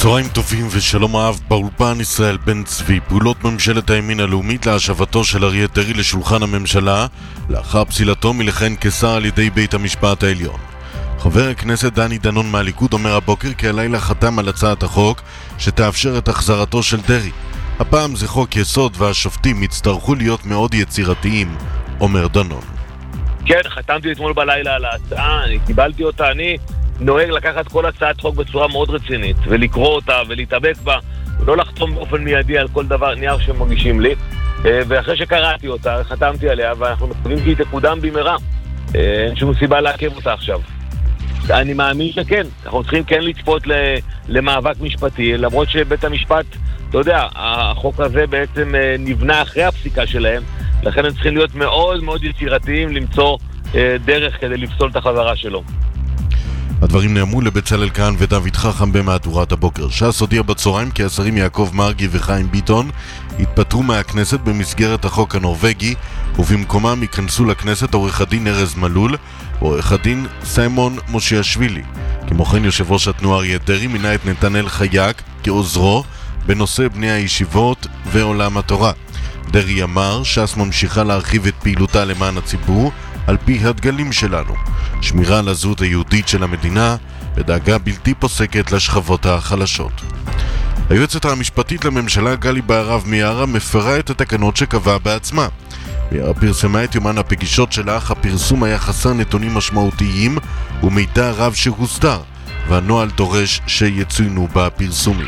צהריים טובים ושלום אהב באולפן ישראל בן צבי. פעולות ממשלת הימין הלאומית להשבתו של אריה דרעי לשולחן הממשלה לאחר פסילתו מלכהן כשר על ידי בית המשפט העליון. חבר הכנסת דני דנון מהליכוד אומר הבוקר כי הלילה חתם על הצעת החוק שתאפשר את החזרתו של דרעי. הפעם זה חוק יסוד והשופטים יצטרכו להיות מאוד יצירתיים, אומר דנון. כן, חתמתי אתמול בלילה על ההצעה, אני קיבלתי אותה, אני נוהג לקחת כל הצעת חוק בצורה מאוד רצינית ולקרוא אותה ולהתאבק בה ולא לחתום באופן מיידי על כל דבר נייר שמגישים לי, ואחרי שקראתי אותה חתמתי עליה ואנחנו מקווים שהיא תקודם במהרה. אין שום סיבה לעכב אותה עכשיו. אני מאמין שכן, אנחנו צריכים כן לצפות למאבק משפטי, למרות שבית המשפט, אתה יודע, החוק הזה בעצם נבנה אחרי הפסיקה שלהם, לכן הם צריכים להיות מאוד מאוד יצירתיים למצוא דרך כדי לפסול את החזרה שלו. הדברים נאמרו לבצלאל כהן ודוד חכם במהדורת הבוקר. ש"ס הודיע בצהריים כי השרים יעקב מרגי וחיים ביטון התפטרו מהכנסת במסגרת החוק הנורווגי, ובמקומם ייכנסו לכנסת עורך הדין ארז מלול ועורך הדין סיימון מושיאשוילי. כמו כן יושב ראש התנועה אריה דרעי מינה את נתנאל חייק כעוזרו בנושא בני הישיבות ועולם התורה. דרעי אמר ש"ס ממשיכה להרחיב את פעילותה למען הציבור על פי הדגלים שלנו, שמירה על הזהות היהודית של המדינה ודאגה בלתי פוסקת לשכבות החלשות. היועצת המשפטית לממשלה גלי בהרב מיארה מפרה את התקנות שקבעה בעצמה. מיארה פרסמה את יומן הפגישות שלה, אך הפרסום היה חסר נתונים משמעותיים ומידע רב שהוסתר, והנוהל דורש שיצוינו בפרסומים.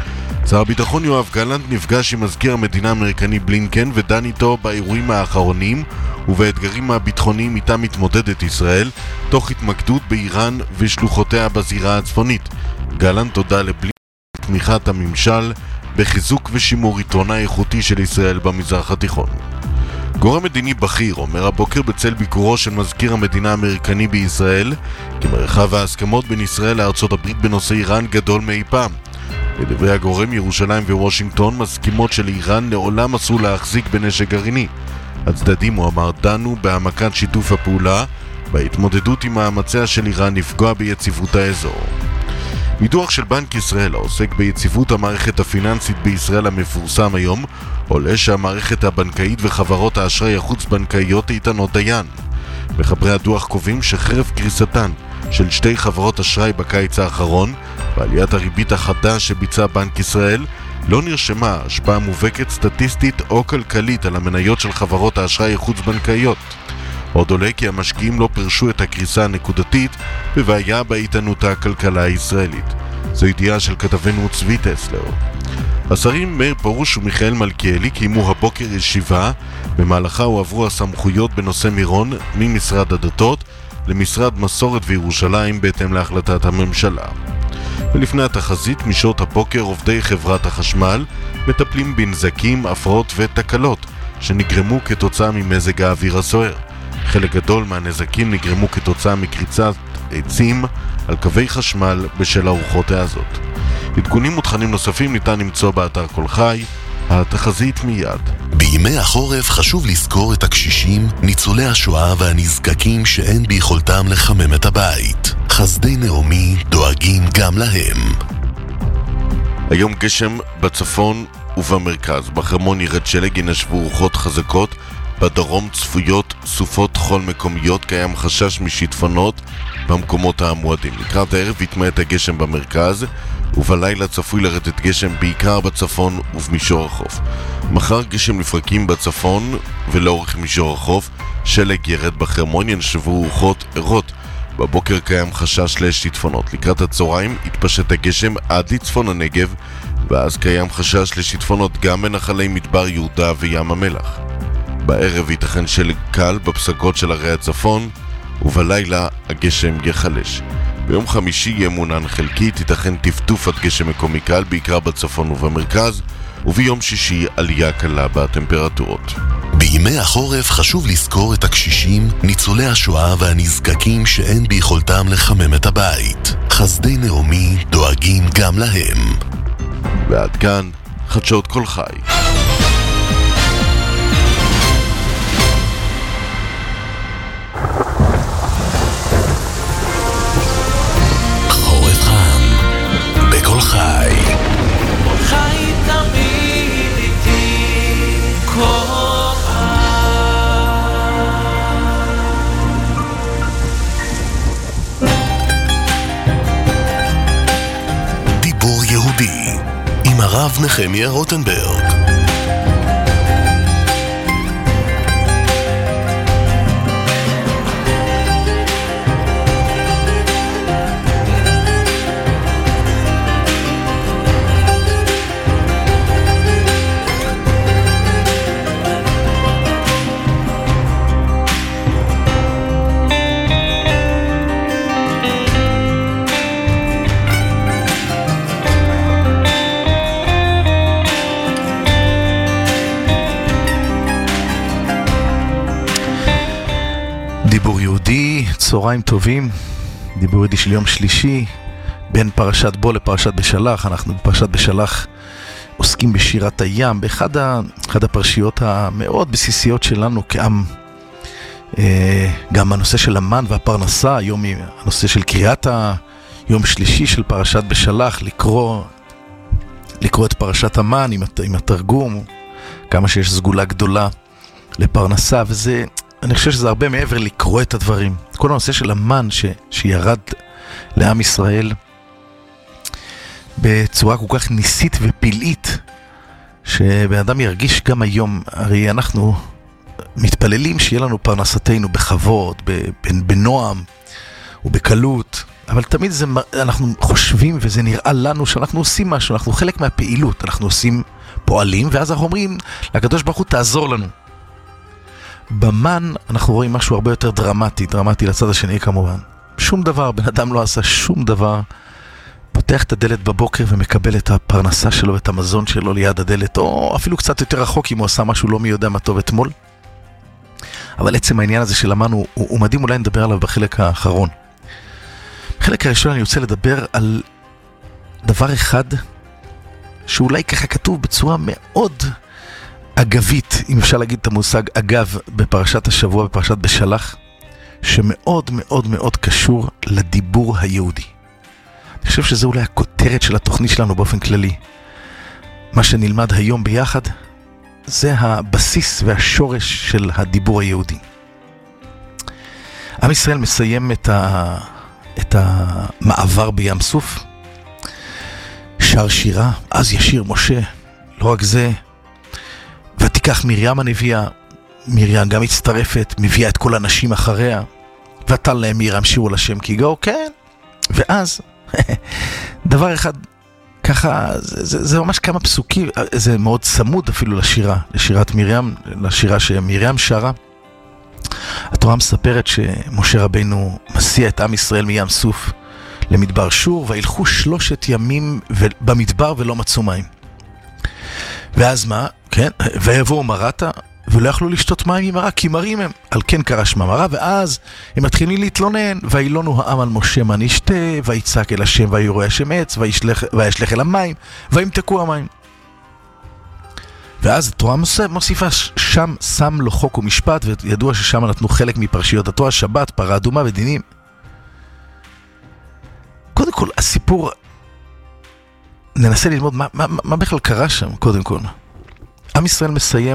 שר הביטחון יואב גלנט נפגש עם מזכיר המדינה האמריקני בלינקן ודן איתו באירועים האחרונים ובאתגרים הביטחוניים איתם מתמודדת ישראל, תוך התמקדות באיראן ושלוחותיה בזירה הצפונית. גלנט תודה לבלינקן על תמיכת הממשל בחיזוק ושימור יתרונה האיכותי של ישראל במזרח התיכון. גורם מדיני בכיר אומר הבוקר בצל ביקורו של מזכיר המדינה האמריקני בישראל כי מרחב ההסכמות בין ישראל לארצות הברית בנושא איראן גדול מאי פעם. לדברי הגורם, ירושלים ווושינגטון מסכימות שלאיראן לעולם אסור להחזיק בנשק גרעיני. הצדדים, הוא אמר, דנו בהעמקת שיתוף הפעולה בהתמודדות עם מאמציה של איראן לפגוע ביציבות האזור. מדוח של בנק ישראל העוסק ביציבות המערכת הפיננסית בישראל המפורסם היום עולה שהמערכת הבנקאית וחברות האשראי החוץ-בנקאיות איתנות דיין. מחברי הדוח קובעים שחרף קריסתן של שתי חברות אשראי בקיץ האחרון ועליית הריבית החדה שביצע בנק ישראל לא נרשמה השפעה מובהקת סטטיסטית או כלכלית על המניות של חברות האשראי החוץ-בנקאיות. עוד עולה כי המשקיעים לא פרשו את הקריסה הנקודתית בבעיה באיתנות הכלכלה הישראלית. זו ידיעה של כתבנו צבי טסלר. השרים מאיר פרוש ומיכאל מלכיאלי קיימו הבוקר ישיבה במהלכה הועברו הסמכויות בנושא מירון ממשרד הדתות למשרד מסורת וירושלים בהתאם להחלטת הממשלה. ולפני התחזית משעות הבוקר עובדי חברת החשמל מטפלים בנזקים, הפרעות ותקלות שנגרמו כתוצאה ממזג האוויר הסוער. חלק גדול מהנזקים נגרמו כתוצאה מקריצת עצים על קווי חשמל בשל הרוחות העזות. עדכונים ותכנים נוספים ניתן למצוא באתר כל חי. התחזית מיד. בימי החורף חשוב לזכור את הקשישים, ניצולי השואה והנזקקים שאין ביכולתם לחמם את הבית. חסדי נעמי דואגים גם להם. היום גשם בצפון ובמרכז. בחרמון ירד שלג, ינשבו רוחות חזקות. בדרום צפויות סופות חול מקומיות, קיים חשש משיטפונות במקומות המועדים. לקראת הערב יתמעט הגשם במרכז, ובלילה צפוי לרדת גשם בעיקר בצפון ובמישור החוף. מחר גשם לפרקים בצפון ולאורך מישור החוף, שלג ירד בחרמון, ינשבו רוחות ערות. בבוקר קיים חשש לשיטפונות. לקראת הצהריים יתפשט הגשם עד לצפון הנגב, ואז קיים חשש לשיטפונות גם בנחלי מדבר יהודה וים המלח. בערב ייתכן שלג קל בפסגות של ערי הצפון, ובלילה הגשם יחלש. ביום חמישי יהיה מעונן חלקית, ייתכן טפטוף עד גשם מקומי קל, בעיקר בצפון ובמרכז, וביום שישי עלייה קלה בטמפרטורות. בימי החורף חשוב לזכור את הקשישים, ניצולי השואה והנזקקים שאין ביכולתם לחמם את הבית. חסדי נעמי דואגים גם להם. ועד כאן חדשות כל חי. חורף חם בכל חי. הרב נחמיה רוטנברג. דיבור יהודי, צהריים טובים, דיבור יהודי של יום שלישי, בין פרשת בו לפרשת בשלח. אנחנו בפרשת בשלח עוסקים בשירת הים, באחד הפרשיות המאוד בסיסיות שלנו כעם. גם הנושא של המן והפרנסה, היום הנושא של קריאת היום שלישי של פרשת בשלח, לקרוא את פרשת המן עם התרגום, כמה שיש סגולה גדולה לפרנסה, וזה... אני חושב שזה הרבה מעבר לקרוא את הדברים. כל הנושא של המן שירד לעם ישראל בצורה כל כך ניסית ופלאית, שבן אדם ירגיש גם היום. הרי אנחנו מתפללים שיהיה לנו פרנסתנו בכבוד, בנועם ובקלות, אבל תמיד אנחנו חושבים וזה נראה לנו שאנחנו עושים משהו, אנחנו חלק מהפעילות, אנחנו עושים פועלים, ואז אנחנו אומרים לקדוש ברוך הוא תעזור לנו. במן אנחנו רואים משהו הרבה יותר דרמטי לצד השני כמובן. שום דבר, בן אדם לא עשה שום דבר, פותח את הדלת בבוקר ומקבל את הפרנסה שלו ואת המזון שלו ליד הדלת, או אפילו קצת יותר רחוק אם הוא עשה משהו לא מי יודע מה טוב אתמול. אבל עצם העניין הזה של המן הוא מדהים, אולי נדבר עליו בחלק האחרון. בחלק הראשון אני רוצה לדבר על דבר אחד שאולי ככה כתוב בצורה מאוד אגבית, אם אפשר להגיד את המושג אגב, בפרשת השבוע, בפרשת בשלח, שמאוד מאוד מאוד קשור לדיבור היהודי. אני חושב שזה אולי הכותרת של התוכנית שלנו באופן כללי. מה שנלמד היום ביחד, זה הבסיס והשורש של הדיבור היהודי. עם ישראל מסיים את המעבר בים סוף, שר שירה, אז ישיר משה, לא רק זה, ותיקח מרים הנביאה, מרים גם מצטרפת, מביאה את כל הנשים אחריה, ותל להם מרים שירו לשם כי גאו, כן. ואז, דבר אחד, ככה, זה ממש כמה פסוקים, זה מאוד צמוד אפילו לשירת מרים, לשירה שמרים שרה. התורה מספרת שמשה רבינו מסיע את עם ישראל מים סוף למדבר שור, וילכו 3 ימים במדבר ולא מצאו מים. ואז מה? כן, ויבואו מרתה, ולא יכלו לשתות מים עם מרה, כי מרים הם. על כן קרא שמה מרה, ואז הם מתחילים להתלונן, וילונו העם על משה מה נשתה, ויצעק אל השם, וירא השם עץ, וישלך אל המים, וימתקו המים. ואז התורה מוסיפה, שם שם לו חוק ומשפט, וידוע ששם נתנו חלק מפרשיות התורה, שבת, פרה אדומה ודינים. קודם כל, הסיפור, ננסה ללמוד מה בכלל קרה שם, קודם כל. עם ישראל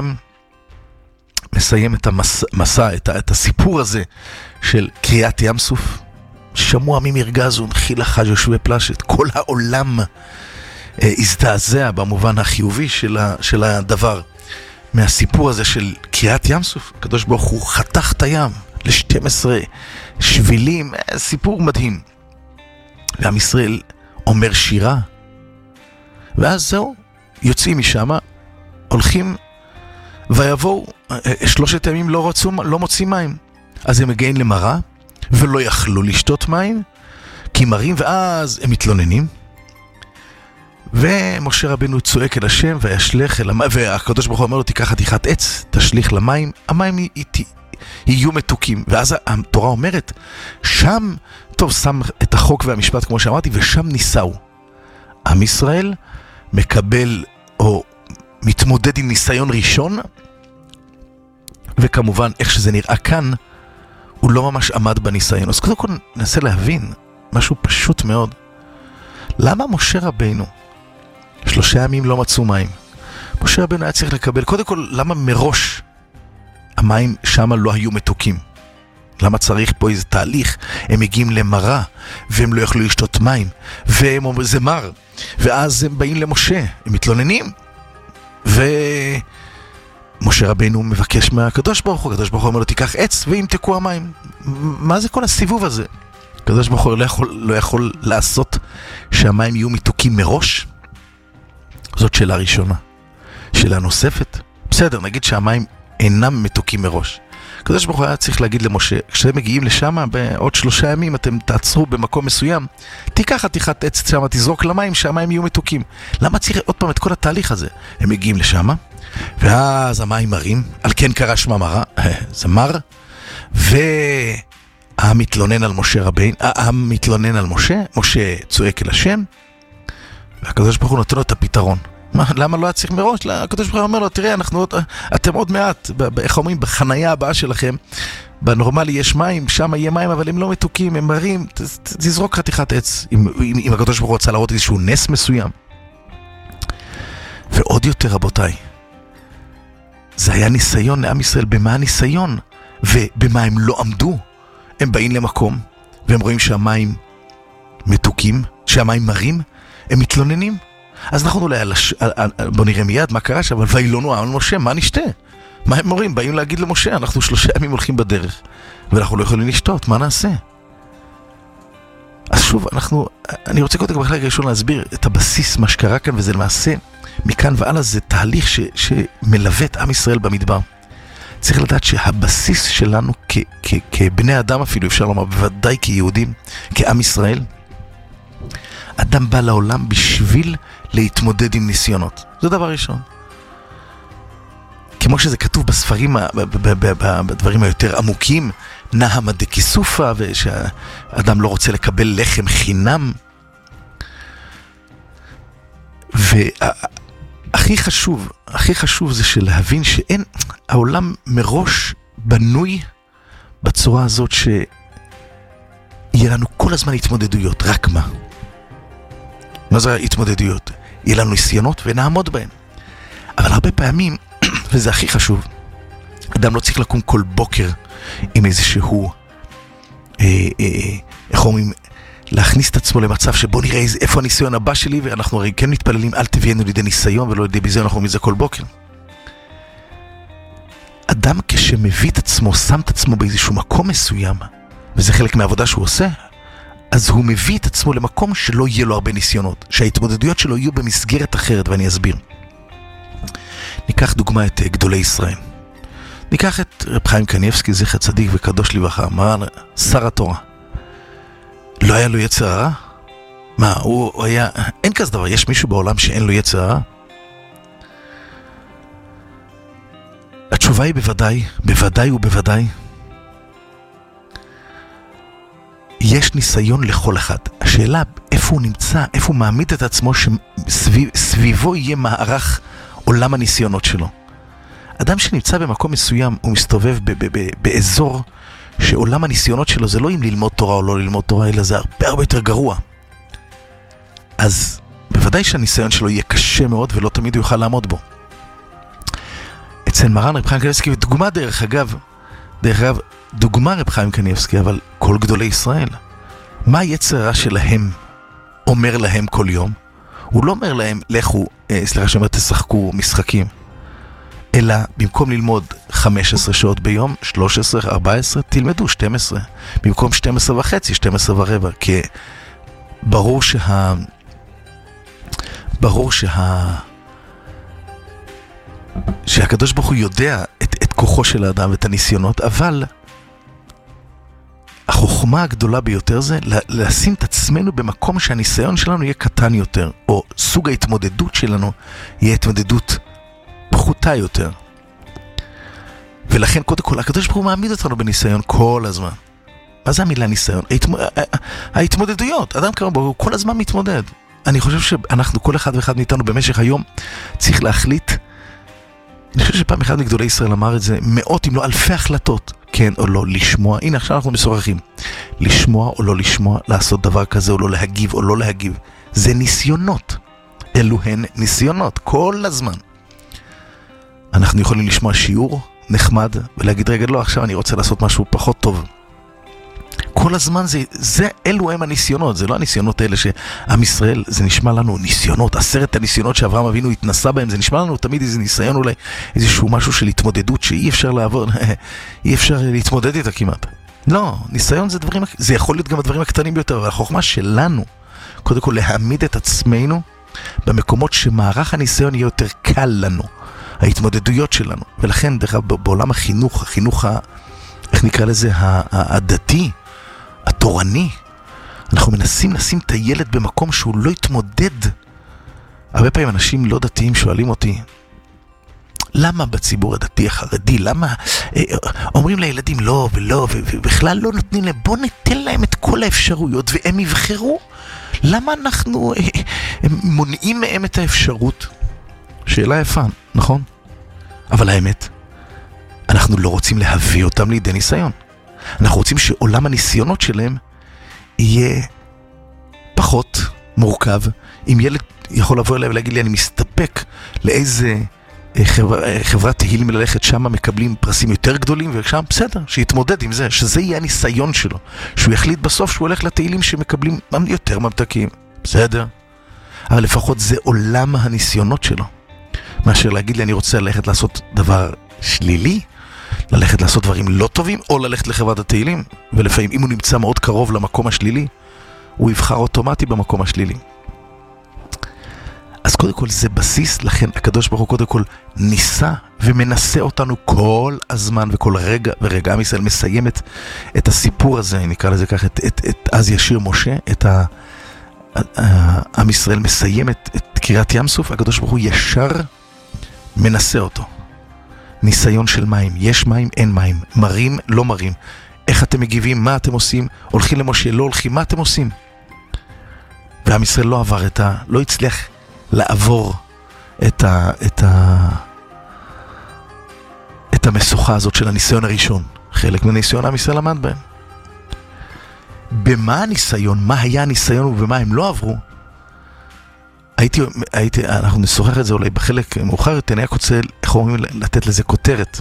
מסיים את המסע, את הסיפור הזה של קריאת ים סוף. שמוע ממרגזו, מחיל החד יושבי פלשת. כל העולם הזדעזע במובן החיובי של הדבר. מהסיפור הזה של קריאת ים סוף, הקדוש ברוך הוא חתך את הים ל-12 שבילים, סיפור מדהים. ועם ישראל אומר שירה, ואז זהו, יוצאים משם, הולכים, ויבואו 3 ימים לא מוצאים מים. אז הם מגיעים למרה, ולא יכלו לשתות מים, כי מרים, ואז הם מתלוננים. ומשה רבינו צועק אל השם, וישלך אל המים, והקדוש ברוך הוא אומר לו, תיקח חתיכת עץ, תשליך למים, המים יהיו מתוקים. ואז התורה אומרת, שם, טוב, שם את החוק והמשפט כמו שאמרתי, ושם ניסאו. עם ישראל מקבל או מתמודד עם ניסיון ראשון, וכמובן איך שזה נראה כאן, הוא לא ממש עמד בניסיון. אז קודם כל ננסה להבין משהו פשוט מאוד. למה משה רבינו 3 ימים לא מצאו מים? משה רבינו היה צריך לקבל, קודם כל, למה מראש המים שם לא היו מתוקים? למה צריך פה איזה תהליך? הם מגיעים למרה, והם לא יכלו לשתות מים, והם אומרים, זה מר, ואז הם באים למשה, הם מתלוננים, ומשה רבינו מבקש מהקדוש ברוך הוא, הקדוש ברוך הוא אומר לו, תיקח עץ וימתקו המים. מה זה כל הסיבוב הזה? הקדוש ברוך הוא לא יכול לעשות שהמים יהיו מתוקים מראש? זאת שאלה ראשונה. שאלה נוספת, בסדר, נגיד שהמים אינם מתוקים מראש. הקדוש ברוך הוא היה צריך להגיד למשה, כשאתם מגיעים לשם, בעוד 3 ימים אתם תעצרו במקום מסוים, תיקח חתיכת עץ שם, תזרוק למים, שהמים יהיו מתוקים. למה צריך עוד פעם את כל התהליך הזה? הם מגיעים לשם, ואז המים מרים, על כן קרא שמה מרה, זה מר, והמתלונן על משה רבינו, המתלונן על משה, משה צועק אל השם, והקדוש ברוך הוא נותן לו את הפתרון. למה לא היה צריך מראש? הקדוש ברוך הוא אומר לו, תראה, אתם עוד מעט, איך אומרים, בחנייה הבאה שלכם, בנורמלי יש מים, שם יהיה מים, אבל הם לא מתוקים, הם מרים, תזרוק חתיכת עץ, אם הקדוש ברוך הוא רוצה להראות איזשהו נס מסוים. ועוד יותר, רבותיי, זה היה ניסיון לעם ישראל. במה הניסיון? ובמה הם לא עמדו? הם באים למקום, והם רואים שהמים מתוקים, שהמים מרים, הם מתלוננים. אז אנחנו אולי, בוא נראה מיד מה קרה שם, אבל וילונו על משה, מה נשתה? מה הם אומרים? באים להגיד למשה, אנחנו 3 ימים הולכים בדרך, ואנחנו לא יכולים לשתות, מה נעשה? אז שוב, אני רוצה קודם בחלק ראשון להסביר את הבסיס, מה שקרה כאן, וזה למעשה, מכאן ועלה זה תהליך שמלווה את עם ישראל במדבר. צריך לדעת שהבסיס שלנו כבני אדם אפילו, אפשר לומר, בוודאי כיהודים, כעם ישראל, אדם בא לעולם בשביל להתמודד עם ניסיונות. זה דבר ראשון. כמו שזה כתוב בספרים, בדברים היותר עמוקים, נהמה דקיסופה, ושהאדם לא רוצה לקבל לחם חינם. והכי חשוב זה שלהבין שאין, העולם מראש בנוי בצורה הזאת שיהיה לנו כל הזמן התמודדויות, רק מה? מה זה התמודדויות? יהיה לנו ניסיונות ונעמוד בהם. אבל הרבה פעמים, וזה הכי חשוב, אדם לא צריך לקום כל בוקר עם איזשהו, איך אומרים, להכניס את עצמו למצב שבוא נראה איפה הניסיון הבא שלי, ואנחנו הרי כן מתפללים, אל תביאנו לידי ניסיון ולא לידי ביזיון, אנחנו אומרים זה כל בוקר. אדם כשמביא את עצמו, שם את עצמו באיזשהו מקום מסוים, וזה חלק מהעבודה שהוא עושה, אז הוא מביא את עצמו למקום שלא יהיה לו הרבה ניסיונות, שההתמודדויות שלו יהיו במסגרת אחרת, ואני אסביר. ניקח דוגמה את גדולי ישראל. ניקח את רב חיים קניבסקי, זכר צדיק וקדוש לברכה, מרן שר התורה. לא היה לו יצר הרע? מה, הוא היה... אין כזה דבר, יש מישהו בעולם שאין לו יצר הרע? התשובה היא בוודאי ובוודאי. יש ניסיון לכל אחד. השאלה איפה הוא נמצא, איפה הוא מעמיד את עצמו שסביבו יהיה מערך עולם הניסיונות שלו. אדם שנמצא במקום מסוים, הוא מסתובב באזור שעולם הניסיונות שלו זה לא אם ללמוד תורה או לא ללמוד תורה, אלא זה הרבה יותר גרוע. אז בוודאי שהניסיון שלו יהיה קשה מאוד ולא תמיד הוא יוכל לעמוד בו. אצל מרן רב חיים קניבסקי, ודוגמה דרך אגב, דוגמה רב חיים קניבסקי, אבל כל גדולי ישראל, מה היצר הרע שלהם אומר להם כל יום? הוא לא אומר להם, לכו, סליחה שאומר, תשחקו משחקים, אלא במקום ללמוד 15 שעות ביום, 13, 14, תלמדו 12. במקום 12 וחצי, 12 ורבע, כי ברור שהקדוש ברוך הוא יודע את כוחו של האדם ואת הניסיונות, אבל החוכמה הגדולה ביותר זה לשים את עצמנו במקום שהניסיון שלנו יהיה קטן יותר, או סוג ההתמודדות שלנו יהיה התמודדות פחותה יותר. ולכן קודם כל הקדוש ברוך הוא מעמיד אותנו בניסיון כל הזמן. מה זה המילה ניסיון? ההתמודדויות. אדם כמובן הוא כל הזמן מתמודד. אני חושב שאנחנו כל אחד ואחד מאיתנו במשך היום צריך להחליט. אני חושב שפעם אחד מגדולי ישראל אמר את זה, מאות אם לא אלפי החלטות, כן או לא, לשמוע. הנה עכשיו אנחנו משוחחים. לשמוע או לא לשמוע, לעשות דבר כזה או לא להגיב או לא להגיב. זה ניסיונות. אלו הן ניסיונות כל הזמן. אנחנו יכולים לשמוע שיעור נחמד ולהגיד רגע לא, עכשיו אני רוצה לעשות משהו פחות טוב. כל הזמן אלו הם הניסיונות, זה לא הניסיונות האלה שעם ישראל, זה נשמע לנו ניסיונות, 10 הניסיונות שאברהם אבינו התנסה בהם, זה נשמע לנו תמיד איזה ניסיון אולי, איזשהו משהו של התמודדות שאי אפשר לעבור, אי אפשר להתמודד איתה כמעט. לא, ניסיון זה יכול להיות גם הדברים הקטנים ביותר, אבל החוכמה שלנו, קודם כל להעמיד את עצמנו במקומות שמערך הניסיון יהיה יותר קל לנו, ההתמודדויות שלנו, ולכן דרך בעולם החינוך, איך נקרא לזה, הדתי, התורני, אנחנו מנסים לשים את הילד במקום שהוא לא יתמודד. הרבה פעמים אנשים לא דתיים שואלים אותי, למה בציבור הדתי החרדי, למה אומרים לילדים לא ולא, ובכלל לא נותנים להם, בוא ניתן להם את כל האפשרויות והם יבחרו, למה אנחנו מונעים מהם את האפשרות? שאלה יפה, נכון? אבל האמת, אנחנו לא רוצים להביא אותם לידי ניסיון. אנחנו רוצים שעולם הניסיונות שלהם יהיה פחות מורכב. אם ילד יכול לבוא אליי ולהגיד לי, אני מסתפק לאיזה חברת תהילים ללכת, שם מקבלים פרסים יותר גדולים, ושם בסדר, שיתמודד עם זה, שזה יהיה הניסיון שלו, שהוא יחליט בסוף שהוא הולך לתהילים שמקבלים יותר ממתקים, בסדר? אבל לפחות זה עולם הניסיונות שלו. מאשר להגיד לי, אני רוצה ללכת לעשות דבר שלילי, ללכת לעשות דברים לא טובים, או ללכת לחברת התהילים, ולפעמים אם הוא נמצא מאוד קרוב למקום השלילי, הוא יבחר אוטומטי במקום השלילי. אז קודם כל זה בסיס, לכן הקדוש ברוך הוא קודם כל ניסה ומנסה אותנו כל הזמן וכל רגע ורגע. עם ישראל מסיים את הסיפור הזה, נקרא לזה כך, את אז ישיר משה, עם ישראל מסיים את קריאת ים סוף, הקדוש ברוך הוא ישר מנסה אותו. ניסיון של מים, יש מים, אין מים, מרים, לא מרים, איך אתם מגיבים, מה אתם עושים, הולכים למשה, לא הולכים, מה אתם עושים? ועם ישראל לא עבר לא הצליח לעבור את המשוכה הזאת של הניסיון הראשון. חלק מהניסיון עם ישראל למד בהם. במה הניסיון, מה היה הניסיון ובמה הם לא עברו? אנחנו נשוחח את זה אולי בחלק מאוחר יותר, אני רק רוצה, איך אומרים, לתת לזה כותרת.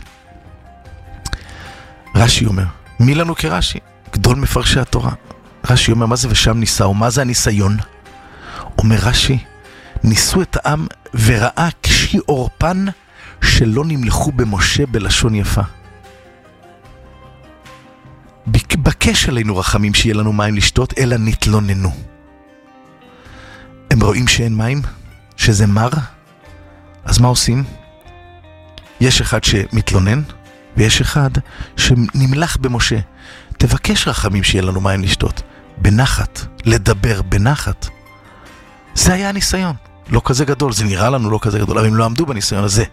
רש"י אומר, מי לנו כרש"י? גדול מפרשי התורה. רש"י אומר, מה זה ושם ניסה, או מה זה הניסיון? אומר רש"י, ניסו את העם וראה קשי אורפן שלא נמלכו במשה בלשון יפה. בקש עלינו רחמים שיהיה לנו מים לשתות, אלא נתלוננו. הם רואים שאין מים, שזה מר, אז מה עושים? יש אחד שמתלונן, ויש אחד שנמלך במשה. תבקש רחמים שיהיה לנו מים לשתות. בנחת, לדבר בנחת. זה היה הניסיון. לא כזה גדול, זה נראה לנו לא כזה גדול, אבל הם לא עמדו בניסיון הזה.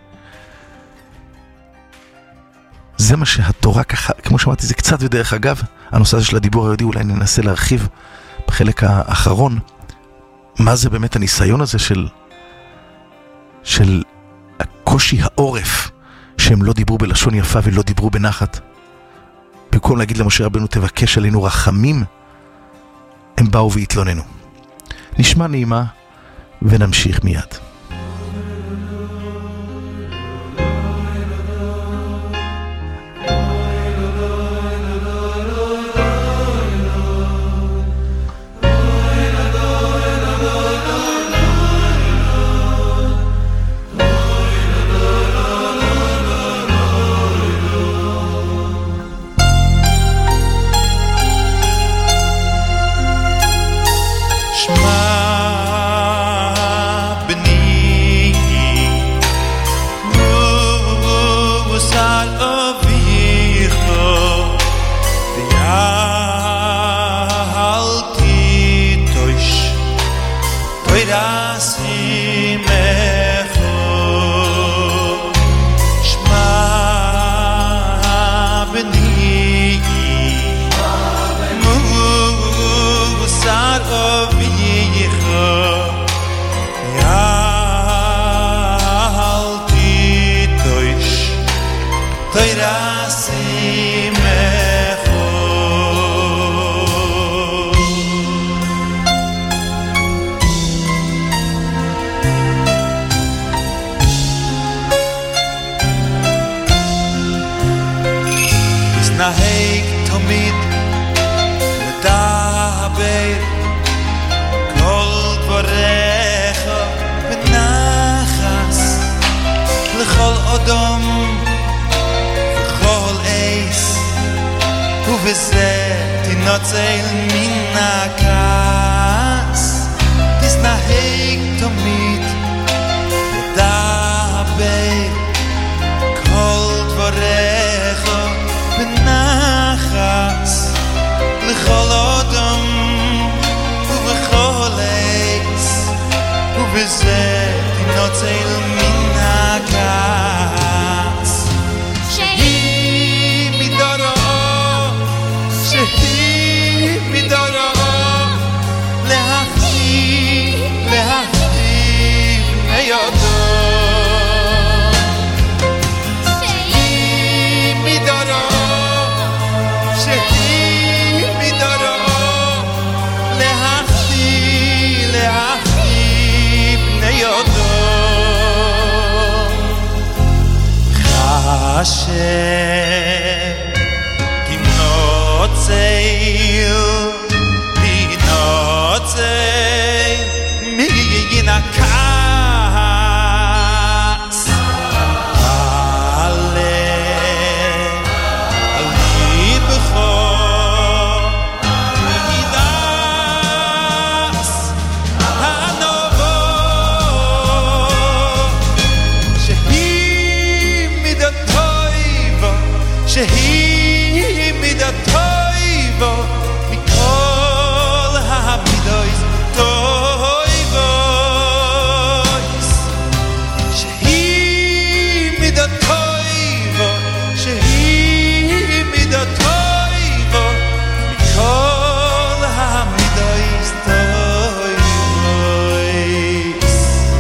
זה מה שהתורה ככה, כמו שאמרתי, זה קצת ודרך אגב, הנושא הזה של הדיבור היהודי, אולי ננסה להרחיב בחלק האחרון, מה זה באמת הניסיון הזה של הקושי העורף, שהם לא דיברו בלשון יפה ולא דיברו בנחת. במקום להגיד למשה רבנו, תבקש עלינו רחמים, הם באו והתלוננו. נשמע נעימה ונמשיך מיד. Sad of ובזה תנוצל מן הכעס, תסנהג תמיד ודבר כל דבריך בנחס לכל אדם ובכל עץ, ובזה תנוצל מן הכעס. שהיא מדורו, שהיא מדורו, להחליף מיודו. שהיא מדורו, שהיא מדורו, להחליף מיודו. Hashem tinotzei min hakas ale libcho midas hanovo shehi midatoivo שהיא מידתו מכל המידות טויבוס, שהיא מידתו, שהיא מידתו מכל המידות טויבוס.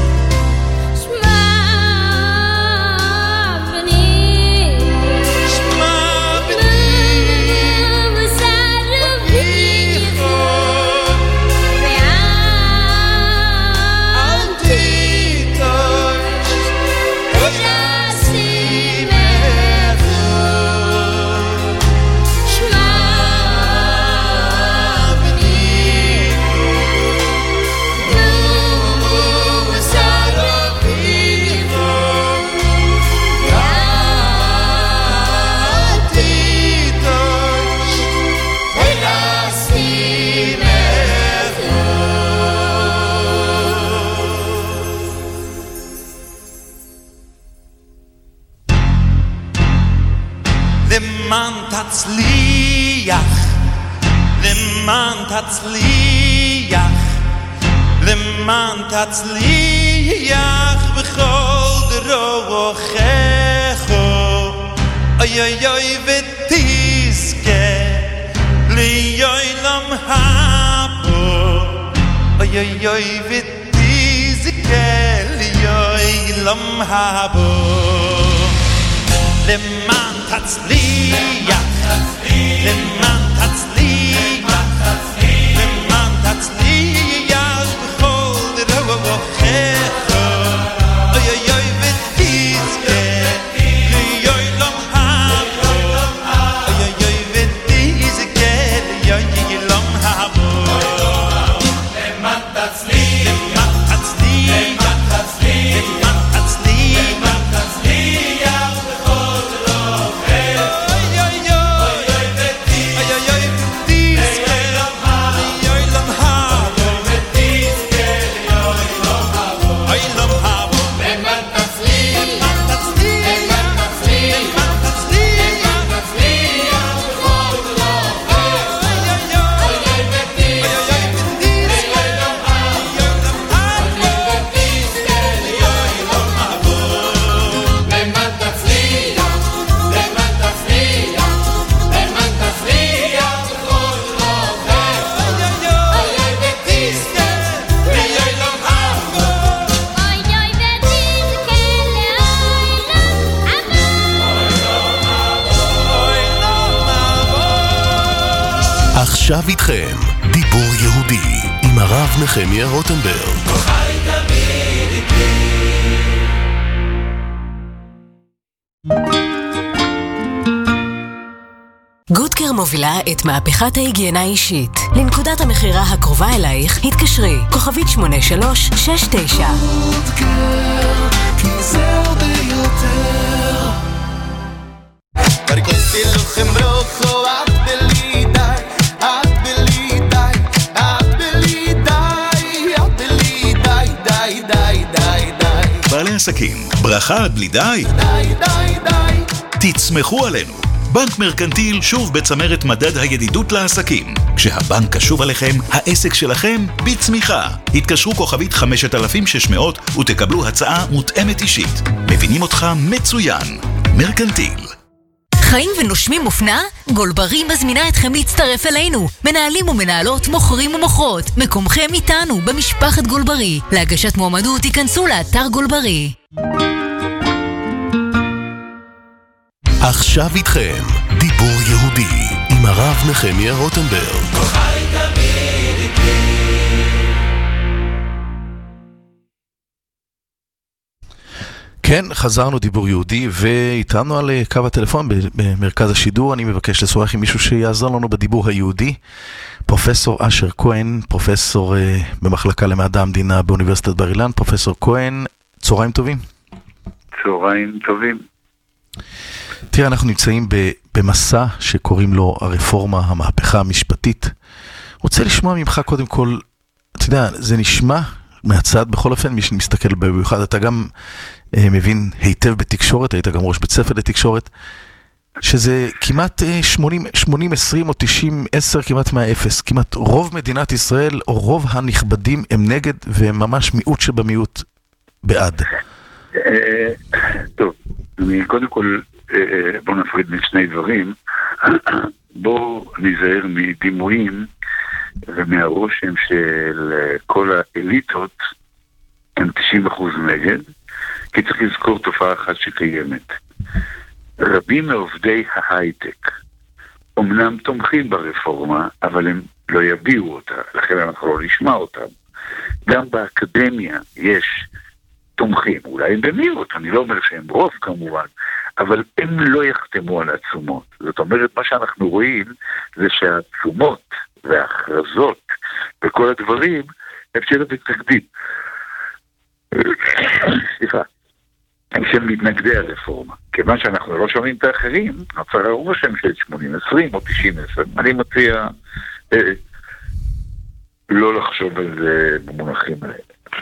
למען תצליח בכל דרכיך, אוי אוי אוי ותזכה לעולם הבא, אוי אוי אוי ותזכה לעולם הבא. למען תצליח, למען תצליח, למען תצליח בכל דרכיך, אוי אוי אוי ותזכה לעולם הבא, אוי אוי אוי ותזכה לעולם הבא. למען תצליח, למען תצליח, למען תצליח, למען תצליח בכל דרכיך, אוי אוי אוי עכשיו איתכם דיבור יהודי עם הרב נחמיה רוטנברג. גוטקר מובילה את מהפכת ההיגיינה האישית. לנקודת המחירה הקרובה אלייך התקשרי כוכבית 8369. גוטקר, כי זה הרבה יותר. קריקוסי לכם רוחו אך בלידה לעסקים. ברכה עד בלי די? תצמחו עלינו. בנק מרקנטיל שוב בצמרת מדד הידידות לעסקים. כשהבנק קשוב עליכם, העסק שלכם בצמיחה. התקשרו כוכבית 5600 ותקבלו הצעה מותאמת אישית. מבינים אותך מצוין. מרקנטיל. חיים ונושמים אופנה? גולברי מזמינה אתכם להצטרף אלינו. מנהלים ומנהלות, מוכרים ומוכרות. מקומכם איתנו במשפחת גולברי. להגשת מועמדות תיכנסו לאתר גולברי. עכשיו איתכם, דיבור יהודי, עם הרב נחמיה רוטנברג. כן, חזרנו דיבור יהודי, ואיתנו על קו הטלפון במרכז השידור. אני מבקש לשוחח עם מישהו שיעזור לנו בדיבור היהודי. פרופסור אשר כהן, פרופסור במחלקה למדע המדינה באוניברסיטת בר אילן. פרופסור כהן, צהריים טובים. צהריים טובים. תראה, אנחנו נמצאים במסע שקוראים לו הרפורמה, המהפכה המשפטית. רוצה לשמוע ממך קודם כל, אתה יודע, זה נשמע מהצד, בכל אופן, מי שמסתכל במיוחד, אתה גם מבין היטב בתקשורת, היית גם ראש בית ספר לתקשורת, שזה כמעט 80-20 או 90-10, כמעט 100-0. כמעט רוב מדינת ישראל, או רוב הנכבדים, הם נגד, והם ממש מיעוט שבמיעוט בעד. טוב, אני קודם כל, בוא נפריד משני דברים. בוא נזהר מדימויים ומהרושם של כל האליטות הם 90% נגד, כי צריך לזכור תופעה אחת שקיימת. רבים מעובדי ההייטק אומנם תומכים ברפורמה, אבל הם לא יביעו אותה, לכן אנחנו לא נשמע אותם. גם באקדמיה יש תומכים, אולי הם במיעוט, אני לא אומר שהם רוב כמובן, אבל הם לא יחתמו על עצומות. זאת אומרת, מה שאנחנו רואים זה שהעצומות וההכרזות וכל הדברים הם של המתנגדים. סליחה. הם של מתנגדי הרפורמה. כיוון שאנחנו לא שומעים את האחרים, נוצר הרושם של 80-20 או 90-10. אני מציע לא לחשוב על זה במונחים האלה.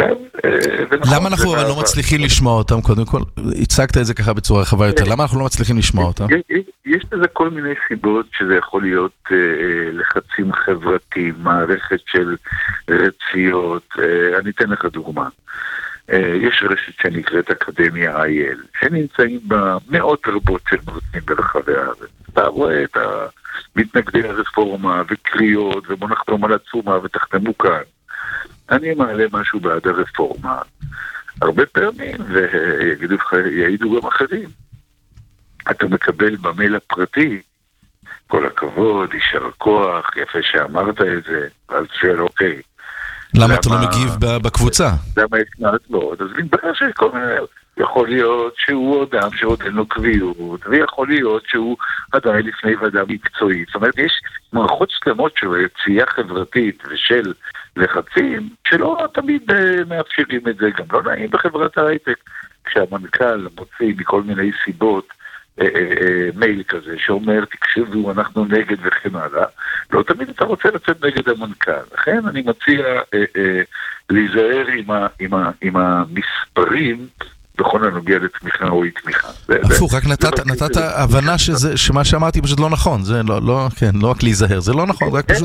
למה אנחנו לא מצליחים לשמוע אותם? קודם כל, הצגת את זה ככה בצורה רחבה יותר. למה אנחנו לא מצליחים לשמוע אותם? יש לזה כל מיני סיבות שזה יכול להיות לחצים חברתיים, מערכת של רציות. אני אתן לך דוגמה. יש רשת שנקראת אקדמיה IL, שנמצאים בה מאות רבות של מרצים ברחבי הארץ. אתה רואה את מתנגדי הרפורמה וקריאות, ובוא נחתום על עצומה ותחתמו כאן. אני מעלה משהו בעד הרפורמה. הרבה פעמים, ויעידו גם אחרים, אתה מקבל במייל הפרטי, כל הכבוד, יישר כוח, יפה שאמרת את זה, ואז שואל, אוקיי. למה אתה לא מגיב בקבוצה? למה יש מעט מאוד? אז מתברר שכל מיני, יכול להיות שהוא אדם שעוד אין לו קביעות, ויכול להיות שהוא עדיין לפני ועדה מקצועית. זאת אומרת, יש מערכות שלמות של יציאה חברתית ושל לחצים, שלא תמיד מאפשרים את זה, גם לא נעים בחברת ההייטק, כשהמנכ"ל מוציא מכל מיני סיבות מייל כזה, שאומר, תקשיבו, אנחנו נגד וכן הלאה, לא תמיד אתה רוצה לצאת נגד המנכ"ל. לכן אני מציע להיזהר עם המספרים, בכל הנוגע לתמיכה או אי תמיכה. הפוך, רק נתת הבנה שמה שאמרתי פשוט לא נכון, זה לא רק להיזהר, זה לא נכון, רק פשוט...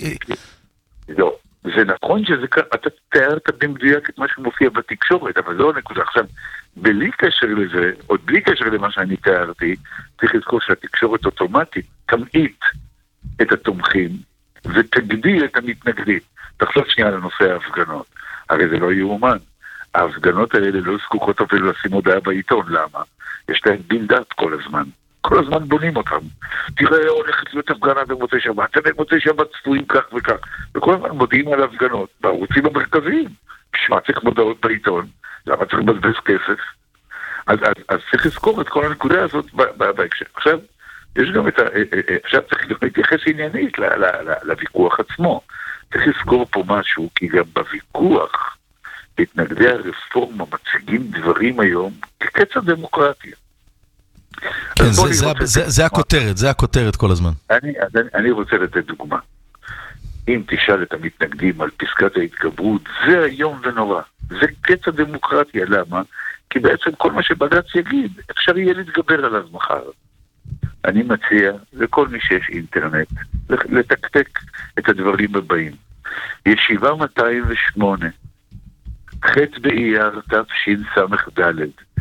לא, זה נכון אתה תיארת במדויק את מה שמופיע בתקשורת, אבל זו הנקודה. עכשיו, בלי קשר לזה, עוד בלי קשר למה שאני תיארתי, צריך לזכור שהתקשורת אוטומטית תמעיט את התומכים ותגדיל את המתנגדים. תחשוב שנייה על נושא ההפגנות. הרי זה לא יאומן. ההפגנות האלה לא זקוקות אפילו לשים הודעה בעיתון. למה? יש להם בלדת כל הזמן. כל הזמן בונים אותם. תראה, הולכת להיות הפגנה במוצאי שבת, במוצאי שבת צפויים כך וכך. וכל הזמן מודיעים על הפגנות בערוצים המרכזיים. בשביל מה צריך מודעות בעיתון? למה צריך לבזבז כסף? אז צריך לזכור את כל הנקודה הזאת בהקשר. עכשיו, יש גם עכשיו צריך להתייחס עניינית לוויכוח עצמו. צריך לזכור פה משהו, כי גם בוויכוח, מתנגדי הרפורמה מציגים דברים היום כקץ הדמוקרטיה. כן, זה הכותרת כל הזמן. אני רוצה לתת דוגמה. אם תשאל את המתנגדים על פסקת ההתגברות, זה היום ונורא. זה קץ הדמוקרטיה. למה? כי בעצם כל מה שבג"ץ יגיד, אפשר יהיה להתגבר עליו מחר. אני מציע לכל מי שיש אינטרנט, לתקתק את הדברים הבאים. ישיבה 208, ח' באייר תשס"ד,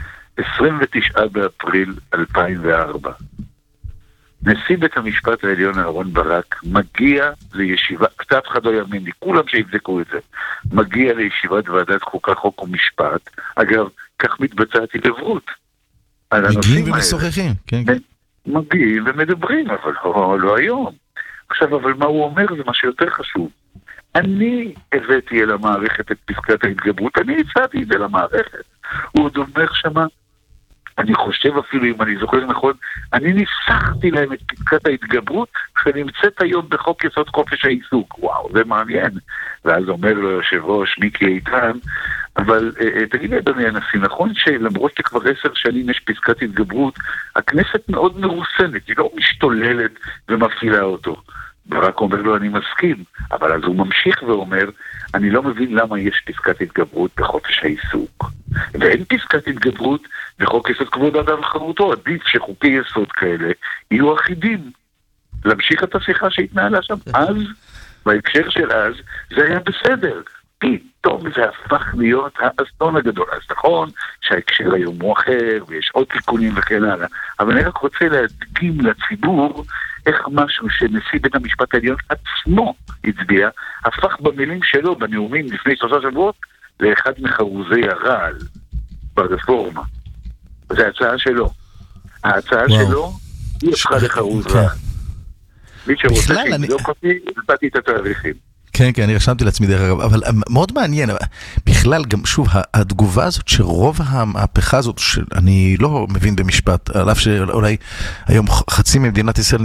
29 באפריל 2004. נשיא בית המשפט העליון אהרון ברק מגיע לישיבה, אף אחד לא יאמין לי, כולם שיבדקו את זה, מגיע לישיבת ועדת חוקה, חוק ומשפט. אגב, כך מתבצעת הידברות על הנושאים האלה. מגיעים ומשוחחים, כן, כן. מגיעים ומדברים, אבל לא היום. עכשיו, אבל מה הוא אומר זה מה שיותר חשוב. אני הבאתי אל המערכת את פסקת ההתגברות, אני הצעתי את זה למערכת. הוא עוד אומר שמה, אני חושב אפילו, אם אני זוכר נכון, אני ניסחתי להם את פסקת ההתגברות שנמצאת היום בחוק יסוד חופש העיסוק. וואו, זה מעניין. ואז אומר לו יושב ראש מיקי איתן, אבל תגיד לי אדוני הנשיא, נכון שלמרות שכבר 10 שנים יש פסקת התגברות, הכנסת מאוד מרוסנת, היא לא משתוללת ומפעילה אותו. ברק אומר לו אני מסכים, אבל אז הוא ממשיך ואומר, אני לא מבין למה יש פסקת התגברות בחופש העיסוק. ואין פסקת התגברות בחוק יסוד כבוד האדם וחירותו. עדיף שחוקי יסוד כאלה יהיו אחידים. להמשיך את השיחה שהתנהלה שם. אז, בהקשר של אז, זה היה בסדר. פתאום זה הפך להיות האסון הגדול. אז נכון שההקשר היום הוא אחר, ויש עוד תיקונים וכן הלאה. אבל אני רק רוצה להדגים לציבור איך משהו שנשיא בית המשפט העליון עצמו הצביע, הפך במילים שלו, בנאומים לפני 3 שבועות, לאחד מחרוזי הרעל ברפורמה. זו ההצעה שלו. ההצעה שלו היא הפכה לחרוז רעל. מי שרוצה שיבדוק אותי, נתתי את התאריכים. כן, כן, אני רשמתי לעצמי דרך אגב, אבל מאוד מעניין, בכלל גם שוב, התגובה הזאת שרוב המהפכה הזאת, שאני לא מבין במשפט, על אף שאולי היום חצי ממדינת ישראל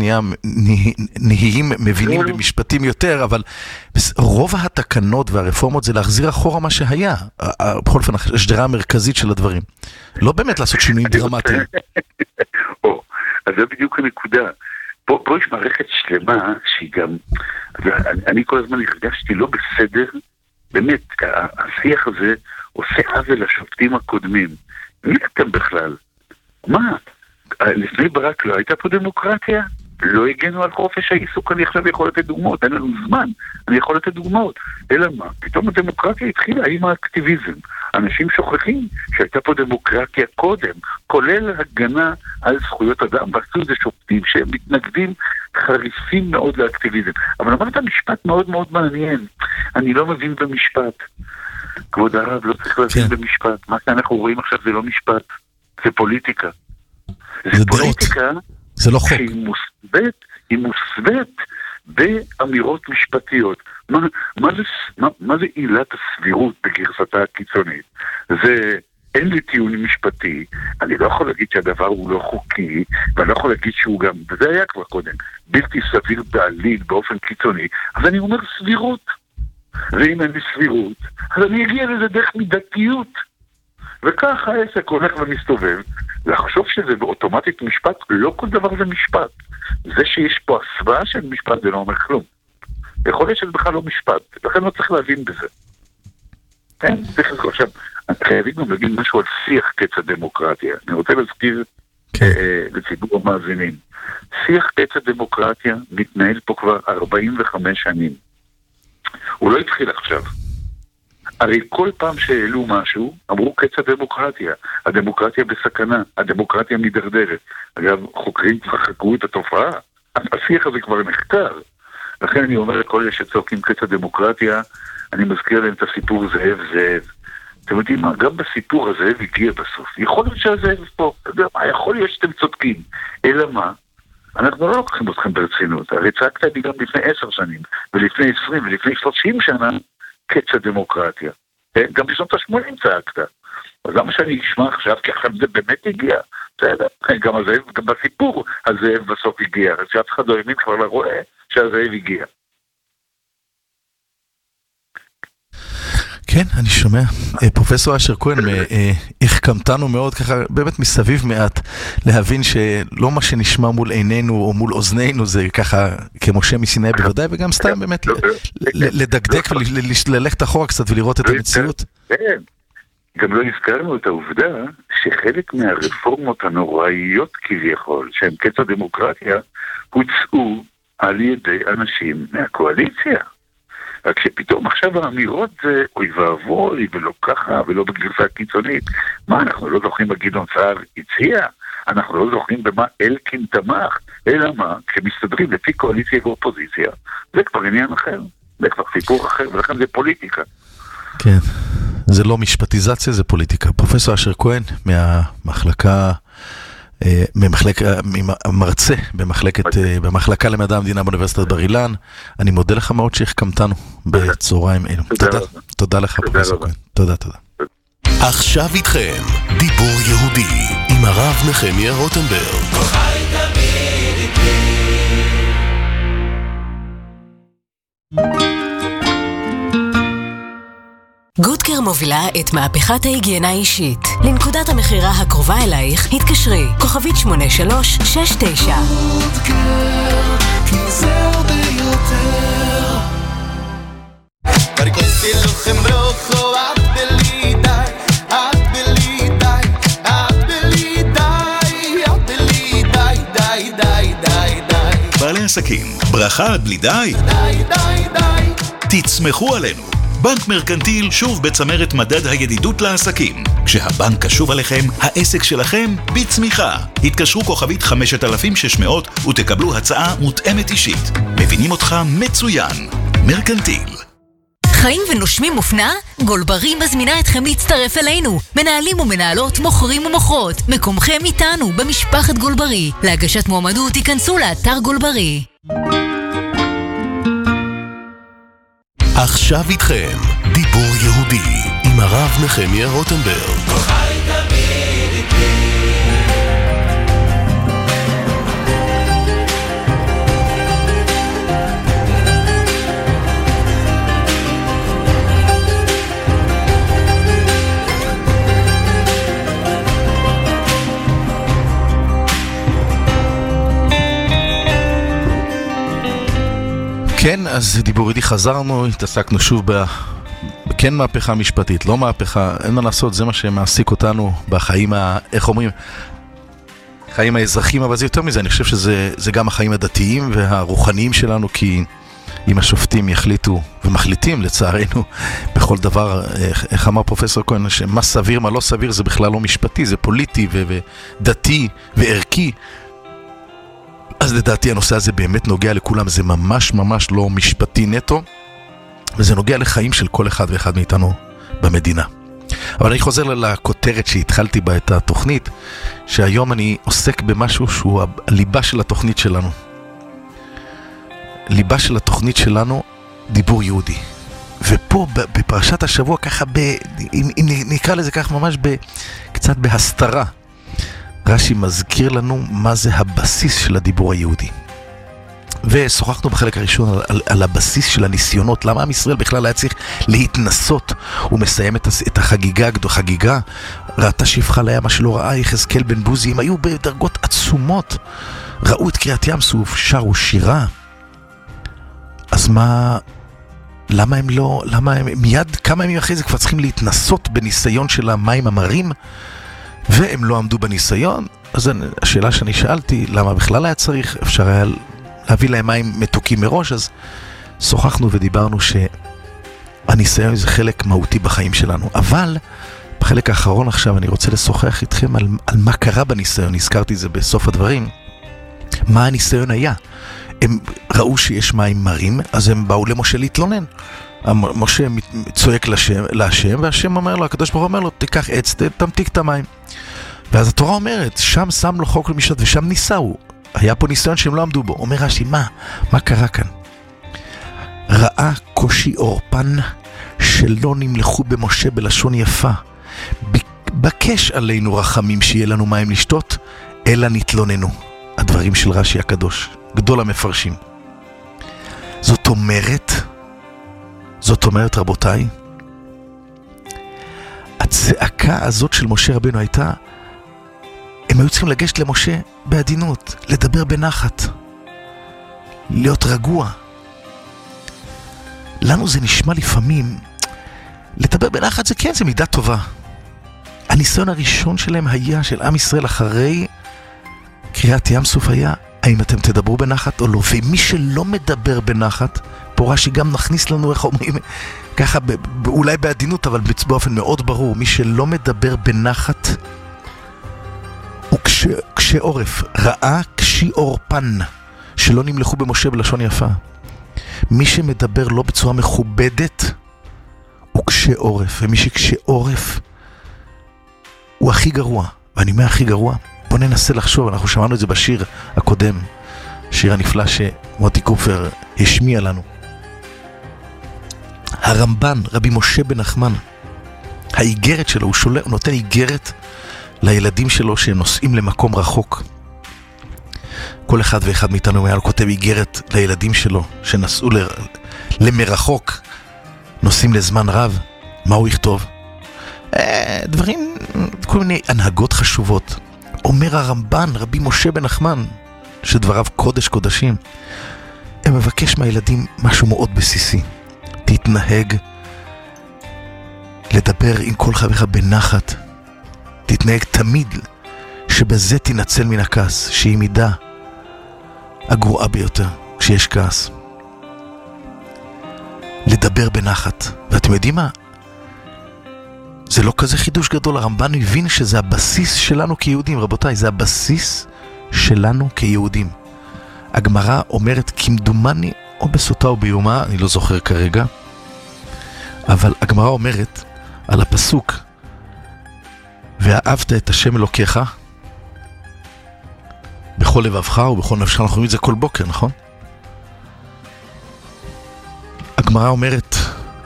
נהיים מבינים במשפטים יותר, אבל רוב התקנות והרפורמות זה להחזיר אחורה מה שהיה, בכל אופן, השדרה המרכזית של הדברים. לא באמת לעשות שינויים דרמטיים. אז זה בדיוק הנקודה. פה יש מערכת שלמה שהיא גם, אני כל הזמן הרגשתי לא בסדר, באמת, השיח הזה עושה עוול לשופטים הקודמים. מי אתם בכלל? מה? לפני ברק לא הייתה פה דמוקרטיה? לא הגנו על חופש העיסוק, אני עכשיו יכול לתת דוגמאות, אין לנו זמן, אני יכול לתת דוגמאות. אלא מה? פתאום הדמוקרטיה התחילה עם האקטיביזם. אנשים שוכחים שהייתה פה דמוקרטיה קודם, כולל הגנה על זכויות אדם, ועשו את זה שופטים שהם מתנגדים חריפים מאוד לאקטיביזם. אבל אמרת משפט מאוד מאוד מעניין, אני לא מבין במשפט. כבוד הרב, לא צריך להבין במשפט. מה שאנחנו רואים עכשיו זה לא משפט, זה פוליטיקה. זה פוליטיקה שהיא מוסווית באמירות משפטיות. מה זה עילת הסבירות בגרסתה הקיצונית? זה אין לי טיעון משפטי, אני לא יכול להגיד שהדבר הוא לא חוקי, ואני לא יכול להגיד שהוא גם, וזה היה כבר קודם, בלתי סביר בעליל באופן קיצוני, אז אני אומר סבירות. ואם אין לי סבירות, אז אני אגיע לזה דרך מידתיות. וכך העסק הולך ומסתובב, לחשוב שזה באוטומטית משפט, לא כל דבר זה משפט. זה שיש פה הסוואה של משפט זה לא אומר כלום. יכול להיות שזה בכלל לא משפט, לכן לא צריך להבין בזה. כן, צריך לזכור. עכשיו, חייבים גם להגיד משהו על שיח קץ הדמוקרטיה. אני רוצה להזכיר לציבור המאזינים. שיח קץ הדמוקרטיה מתנהל פה כבר 45 שנים. הוא לא התחיל עכשיו. הרי כל פעם שהעלו משהו, אמרו קץ הדמוקרטיה. הדמוקרטיה בסכנה, הדמוקרטיה מדרדרת. אגב, חוקרים כבר חקרו את התופעה. השיח הזה כבר נחקר. לכן אני אומר לכל אלה שצועקים קץ הדמוקרטיה, אני מזכיר להם את הסיפור זאב זאב. אתם יודעים מה? גם בסיפור הזאב הגיע בסוף. יכול להיות שהזאב פה. יכול להיות שאתם צודקים. אלא מה? אנחנו לא לוקחים אתכם ברצינות. הרי צעקת לי גם לפני 10 שנים, ולפני 20, ולפני 30 שנה, קץ הדמוקרטיה. גם בשנות ה-80 צעקת. אז למה שאני אשמע עכשיו? כי עכשיו זה באמת הגיע. בסדר. גם הזאב, גם בסיפור הזאב בסוף הגיע. אז שאף אחד לא האמין כבר לרואה שהזאב הגיע. כן, אני שומע. פרופסור אשר כהן, החכמתנו מאוד ככה, באמת מסביב מעט, להבין שלא מה שנשמע מול עינינו או מול אוזנינו זה ככה כמשה מסיני בוודאי, וגם סתם באמת לדקדק וללכת אחורה קצת ולראות את המציאות. כן, גם לא הזכרנו את העובדה שחלק מהרפורמות הנוראיות כביכול, שהן קץ הדמוקרטיה, הוצאו על ידי אנשים מהקואליציה. רק שפתאום עכשיו האמירות זה אוי ואבוי ולא ככה ולא בגרסה קיצונית. מה, אנחנו לא זוכרים מה גדעון סער הציע? אנחנו לא זוכרים במה אלקין תמך? אלא מה, כשמסתדרים לפי קואליציה ואופוזיציה, זה כבר עניין אחר, זה כבר סיפור אחר, ולכן זה פוליטיקה. כן, זה לא משפטיזציה, זה פוליטיקה. פרופסור אשר כהן מהמחלקה, מרצה במחלקה למדע המדינה באוניברסיטת בר אילן. אני מודה לך מאוד שהחכמתנו בצהריים אלו. תודה לך פרופסור כהן. תודה. עכשיו איתכם דיבור יהודי עם הרב נחמיה רוטנברג. גוטקר מובילה את מהפכת ההיגיינה האישית. לנקודת המחירה הקרובה אלייך, התקשרי, כוכבית 8369. גוטקר, כי זהו ביותר. קורקוסי לכם ברוכו, את בלי די, את בלי די, את בלי די, את בלי די, די, די, די, די. בעלי עסקים, ברכה עד בלי די? די, די, די. תצמחו עלינו. בנק מרקנטיל שוב בצמרת מדד הידידות לעסקים. כשהבנק קשוב עליכם, העסק שלכם בצמיחה. התקשרו כוכבית 5600 ותקבלו הצעה מותאמת אישית. מבינים אותך מצוין. מרקנטיל. חיים ונושמים אופנה? גולברי מזמינה אתכם להצטרף אלינו. מנהלים ומנהלות, מוכרים ומוכרות. מקומכם איתנו במשפחת גולברי. להגשת מועמדות תיכנסו לאתר גולברי. עכשיו איתכם דיבור יהודי עם הרב נחמיה רוטנברג. כן, אז דיבור יהודי חזרנו, התעסקנו שוב כן מהפכה משפטית, לא מהפכה, אין מה לעשות, זה מה שמעסיק אותנו בחיים, איך אומרים, חיים האזרחים, אבל זה יותר מזה, אני חושב שזה גם החיים הדתיים והרוחניים שלנו, כי אם השופטים יחליטו ומחליטים לצערנו בכל דבר, איך אמר פרופסור כהן, שמה סביר, מה לא סביר, זה בכלל לא משפטי, זה פוליטי ודתי וערכי. אז לדעתי הנושא הזה באמת נוגע לכולם, זה ממש ממש לא משפטי נטו, וזה נוגע לחיים של כל אחד ואחד מאיתנו במדינה. אבל אני חוזר לכותרת שהתחלתי בה את התוכנית, שהיום אני עוסק במשהו שהוא הליבה של התוכנית שלנו. ליבה של התוכנית שלנו, דיבור יהודי. ופה בפרשת השבוע ככה, אם נקרא לזה כך ממש קצת בהסתרה, רש"י מזכיר לנו מה זה הבסיס של הדיבור היהודי. ושוחחנו בחלק הראשון על הבסיס של הניסיונות, למה עם ישראל בכלל היה צריך להתנסות. הוא מסיים את החגיגה, ראתה שפחה לים, מה שלא ראה יחזקאל בן בוזי, הם היו בדרגות עצומות, ראו את קריאת ים סוף, שרו שירה. אז למה הם מיד כמה ימים אחרי זה כבר צריכים להתנסות בניסיון של המים המרים, והם לא עמדו בניסיון? אז השאלה שאני שאלתי, למה בכלל היה צריך? אפשר היה להביא להם מים מתוקים מראש. אז שוחחנו ודיברנו שהניסיון זה חלק מהותי בחיים שלנו. אבל בחלק האחרון עכשיו אני רוצה לשוחח איתכם על מה קרה בניסיון. הזכרתי את זה בסוף הדברים. מה הניסיון היה? הם ראו שיש מים מרים, אז הם באו למשה להתלונן. משה צועק להשם, והשם אומר לו, הקדוש ברוך הוא אומר לו, תיקח עץ, תמתיק את המים. ואז התורה אומרת, שם שם לו חוק למשפט, ושם ניסהו. היה פה ניסיון שהם לא עמדו בו. אומר רש"י, מה קרה כאן? ראה קושי אורפן שלא נמלכו במשה בלשון יפה. בקש עלינו רחמים שיהיה לנו מים לשתות, אלא נתלוננו. הדברים של רש"י הקדוש, גדול המפרשים. זאת אומרת רבותיי, הצעקה הזאת של משה רבנו הייתה, הם היו צריכים לגשת למשה בעדינות, לדבר בנחת, להיות רגוע. לנו זה נשמע לפעמים, לדבר בנחת זה כן, זה מידה טובה. הניסיון הראשון שלהם היה, של עם ישראל אחרי קריאת ים סוף היה, האם אתם תדברו בנחת או לא? ומי שלא מדבר בנחת, פה רש"י גם נכניס לנו, איך אומרים, ככה אולי בעדינות, אבל באופן מאוד ברור, מי שלא מדבר בנחת, הוא קשה עורף, רעה קשי עורפן, שלא נמלכו במשה בלשון יפה. מי שמדבר לא בצורה מכובדת, הוא קשה עורף, ומי שקשה עורף, הוא הכי גרוע. ואני אומר הכי גרוע, בוא ננסה לחשוב, אנחנו שמענו את זה בשיר הקודם, שיר הנפלא שמוטי קופר השמיע לנו. הרמב"ן, רבי משה בן נחמן, האיגרת שלו, הוא נותן איגרת לילדים שלו שהם נוסעים למקום רחוק. כל אחד ואחד מאיתנו היה כותב איגרת לילדים שלו שנסעו למרחוק, נוסעים לזמן רב. מה הוא יכתוב? דברים, כל מיני הנהגות חשובות. אומר הרמב"ן, רבי משה בן נחמן, שדבריו קודש קודשים, מבקש מהילדים משהו מאוד בסיסי. תתנהג לדבר עם כל חברך בנחת. תתנהג תמיד שבזה תנצל מן הכעס, שהיא מידה הגרועה ביותר כשיש כעס. לדבר בנחת. ואתם יודעים מה? זה לא כזה חידוש גדול. הרמב"ן הבין שזה הבסיס שלנו כיהודים. רבותיי, זה הבסיס שלנו כיהודים. הגמרא אומרת כמדומני או בסוטה או ביומה, אני לא זוכר כרגע, אבל הגמרא אומרת על הפסוק ואהבת את השם אלוקיך בכל לבבך ובכל נפשך. אנחנו רואים את זה כל בוקר, נכון? הגמרא אומרת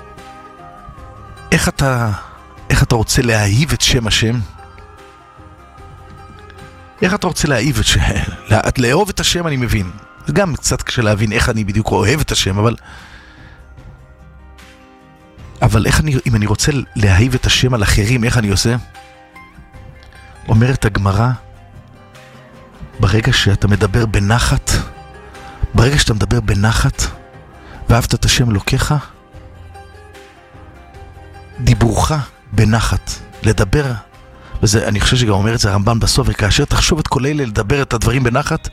איך אתה רוצה להאהיב את שם השם? איך אתה רוצה להאהיב את שם? לאהוב את השם אני מבין. זה גם קצת קשה להבין איך אני בדיוק אוהב את השם, אבל איך אם אני רוצה להאהיב את השם על אחרים, איך אני עושה? אומרת הגמרא, ברגע שאתה מדבר בנחת, ואהבת את השם אלוקיך, דיבורך בנחת, לדבר, וזה, אני חושב שגם אומר את זה הרמב"ן בסוף, וכאשר תחשוב את כל אלה לדבר את הדברים בנחת,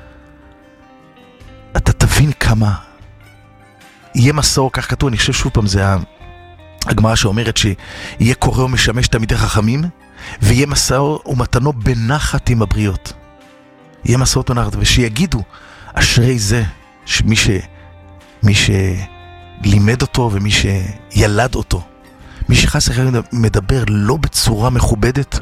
אתה תבין כמה יהיה מסור, כך כתוב, אני חושב שוב פעם, זה הגמרא שאומרת שיהיה קורא ומשמש תלמידי חכמים, ויהיה מסור ומתנו בנחת עם הבריות. יהיה מסורת בנחת, ושיגידו, אשרי זה, מי שלימד אותו ומי שילד אותו. מי שחס אחרי מדבר לא בצורה מכובדת,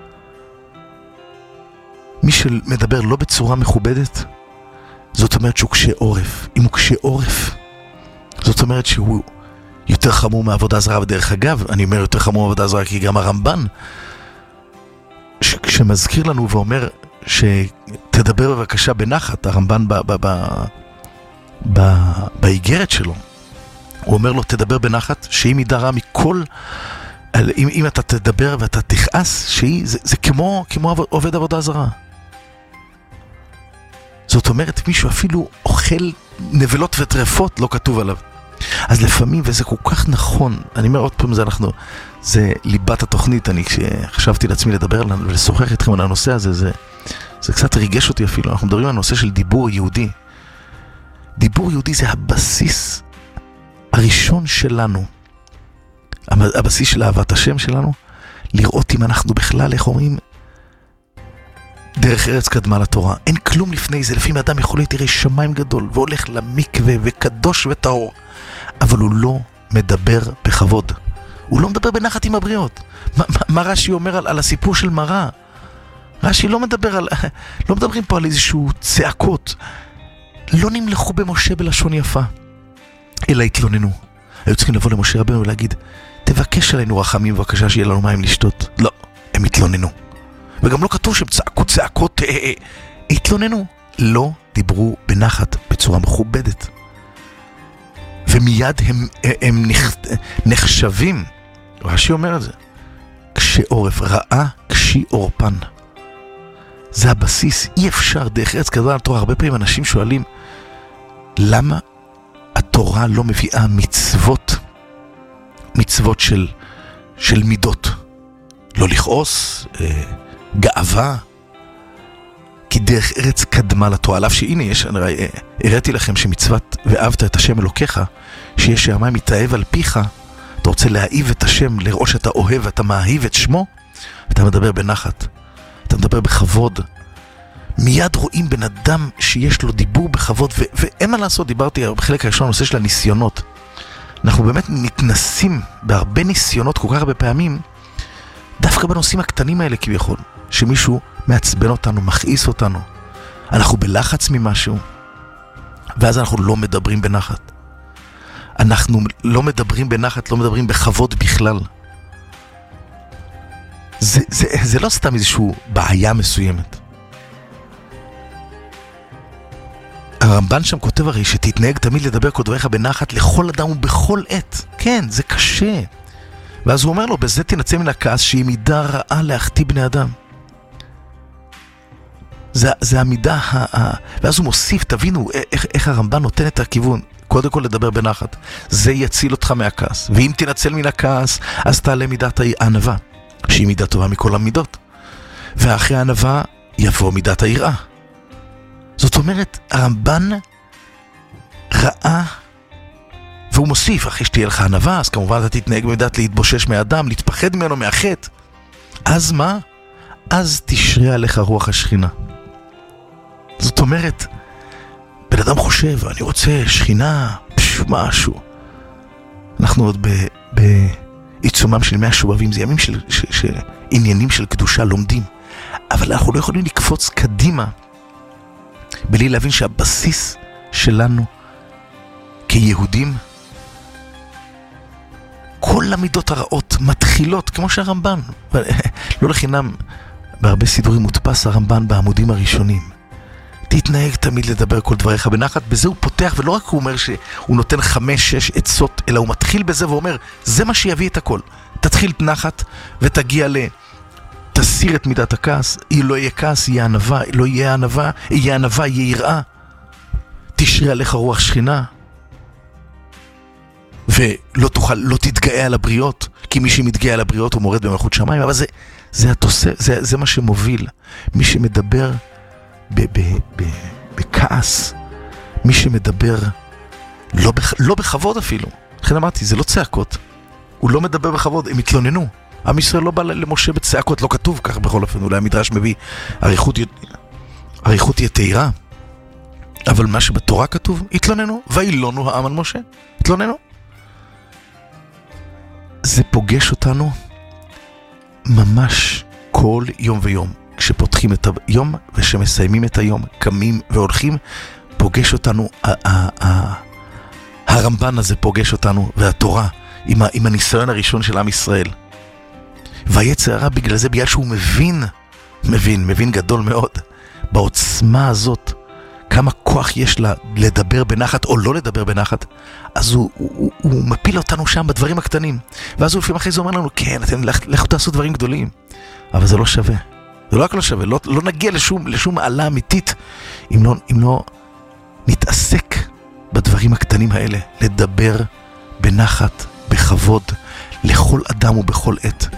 מי שמדבר לא בצורה מכובדת, זאת אומרת שהוא קשה עורף. אם הוא קשה עורף, זאת אומרת שהוא יותר חמור מעבודה זרה. ודרך אגב, אני אומר יותר חמור מעבודה זרה, כי גם הרמב"ן, שמזכיר לנו ואומר שתדבר בבקשה בנחת, הרמב"ן באיגרת שלו, הוא אומר לו תדבר בנחת, שהיא מידה רע מכל, אם אתה תדבר ואתה תכעס, זה כמו עובד עבודה זרה. זאת אומרת, מישהו אפילו אוכל נבלות וטרפות, לא כתוב עליו. אז לפעמים, וזה כל כך נכון, אני אומר עוד פעם, זה ליבת התוכנית. אני כשחשבתי לעצמי לדבר ולשוחח איתכם על הנושא הזה, זה קצת ריגש אותי אפילו. אנחנו מדברים על הנושא של דיבור יהודי. דיבור יהודי זה הבסיס הראשון שלנו, הבסיס של אהבת השם שלנו, לראות אם אנחנו בכלל, איך אומרים, דרך ארץ קדמה לתורה. אין כלום לפני זה. לפעמים אדם יכול להיות ירא שמיים גדול והולך למקווה וקדוש וטהור, אבל הוא לא מדבר בכבוד. הוא לא מדבר בנחת עם הבריות. מה רש"י אומר על הסיפור של מראה? רש"י לא מדברים פה על איזשהו צעקות. לא נמלכו במשה בלשון יפה, אלא התלוננו. היו צריכים לבוא למשה רבנו ולהגיד, תבקש עלינו רחמים בבקשה שיהיה לנו מים לשתות. לא, הם התלוננו. וגם לא כתוב שהם צעקות, התלוננו. לא דיברו בנחת בצורה מכובדת. ומיד הם נחשבים, רש"י אומר את זה, קשי עורף, רעה קשי עורפן. זה הבסיס. אי אפשר דרך ארץ קדמה לתורה. הרבה פעמים אנשים שואלים, למה התורה לא מביאה מצוות של מידות? לא לכעוס, גאווה, כי דרך ארץ קדמה לתורה. אף שהנה הראיתי לכם שמצוות ואהבת את השם אלוקיך, שיש שהמים מתאהב על פיך, אתה רוצה להאהיב את השם, לראות שאתה אוהב, אתה מאהיב את שמו, אתה מדבר בנחת, אתה מדבר בכבוד. מיד רואים בן אדם שיש לו דיבור בכבוד, ואין מה לעשות, דיברתי בחלק הראשון הנושא של הניסיונות. אנחנו באמת מתנסים בהרבה ניסיונות כל כך הרבה פעמים, דווקא בנושאים הקטנים האלה כביכול, שמישהו מעצבן אותנו, מכעיס אותנו, אנחנו בלחץ ממשהו, ואז אנחנו לא מדברים בנחת. אנחנו לא מדברים בנחת, לא מדברים בכבוד בכלל. זה לא סתם איזושהי בעיה מסוימת. הרמב"ן שם כותב הרי שתתנהג תמיד לדבר כל דבריך בנחת לכל אדם ובכל עת. כן, זה קשה. ואז הוא אומר לו, בזה תנצא מן הכעס שהיא מידה רעה להחטיא בני אדם. זה המידה ואז הוא מוסיף, תבינו איך הרמב"ן נותן את הכיוון. קודם כל לדבר בנחת. זה יציל אותך מהכעס. ואם תנצל מן הכעס, אז תעלה מידת הענווה, שהיא מידה טובה מכל המידות. ואחרי הענווה יבוא מידת היראה. זאת אומרת, הרמב"ן ראה, והוא מוסיף, אחרי שתהיה לך ענווה, אז כמובן אתה תתנהג במידת להתבושש מהאדם, להתפחד ממנו, מהחטא. אז מה? אז תשרה עליך רוח השכינה. זאת אומרת, בן אדם חושב, אני רוצה שכינה, משהו. אנחנו עוד בעיצומם של 100 שובבים, זה ימים של עניינים של קדושה לומדים. אבל אנחנו לא יכולים לקפוץ קדימה, בלי להבין שהבסיס שלנו כיהודים, כל המידות הרעות מתחילות, כמו שהרמב"ן, לא לחינם, בהרבה סידורים מודפס הרמב"ן בעמודים הראשונים. תתנהג תמיד לדבר כל דבריך בנחת, בזה הוא פותח, ולא רק הוא אומר שהוא נותן 5-6 עצות, אלא הוא מתחיל בזה ואומר, זה מה שיביא את הכל. תתחיל את נחת ותגיע תסיר את מידת הכעס, לא יהיה כעס, יהיה ענווה, לא יהיה ענווה, יהיה ענווה, יהיה יראה. תשרה עליך רוח שכינה. ולא תוכל, לא תתגאה על הבריות, כי מי שמתגאה על הבריות הוא מורד במלכות שמיים, אבל זה מה שמוביל. מי שמדבר בכעס, מי שמדבר לא בכבוד אפילו. לכן אמרתי, זה לא צעקות. הוא לא מדבר בכבוד, הם התלוננו. עם ישראל לא בא למשה בצעקות, לא כתוב כך בכל אופן, אולי המדרש מביא אריכות יתירה, אבל מה שבתורה כתוב, התלוננו, ואילונו העם על משה, התלוננו. זה פוגש אותנו ממש כל יום ויום, כשפותחים את היום ושמסיימים את היום, קמים והולכים, פוגש אותנו, הרמב"ן הזה פוגש אותנו, והתורה, עם הניסיון הראשון של עם ישראל. ויצר הרע בגלל זה, בגלל שהוא מבין גדול מאוד, בעוצמה הזאת, כמה כוח יש לה לדבר בנחת או לא לדבר בנחת, אז הוא מפיל אותנו שם בדברים הקטנים. ואז הוא לפעמים אחרי זה אומר לנו, כן, אתם לכו תעשו דברים גדולים. אבל זה לא שווה. זה לא רק לא שווה, לא נגיע לשום מעלה אמיתית, אם לא נתעסק בדברים הקטנים האלה, לדבר בנחת, בכבוד, לכל אדם ובכל עת.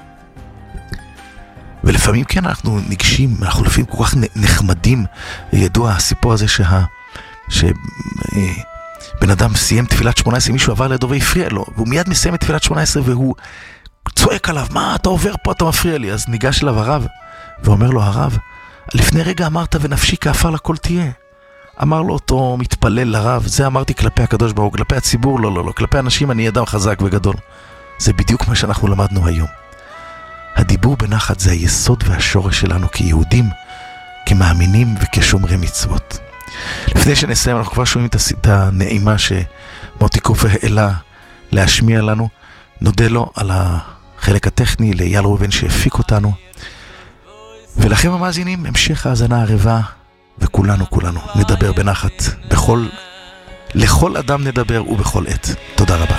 ולפעמים כן אנחנו ניגשים, אנחנו לפעמים כל כך נחמדים. ידוע הסיפור הזה שבן אדם סיים תפילת 18, מישהו עבר לידו והפריע לו, והוא מיד מסיים את תפילת 18 והוא צועק עליו, מה אתה עובר פה, אתה מפריע לי. אז ניגש אליו הרב ואומר לו, הרב, לפני רגע אמרת ונפשי כאפר לכל תהיה. אמר לו אותו מתפלל לרב, זה אמרתי כלפי הקדוש ברוך הוא, כלפי הציבור לא, כלפי אנשים אני אדם חזק וגדול. זה בדיוק מה שאנחנו למדנו היום. הדיבור בנחת זה היסוד והשורש שלנו כיהודים, כמאמינים וכשומרי מצוות. לפני שנסיים, אנחנו כבר שומעים את הנעימה שמוטי קופר העלה להשמיע לנו. נודה לו על החלק הטכני, לאייל ראובן שהפיק אותנו. ולכם המאזינים, המשך האזנה ערבה, וכולנו נדבר בנחת, לכל אדם נדבר ובכל עת. תודה רבה.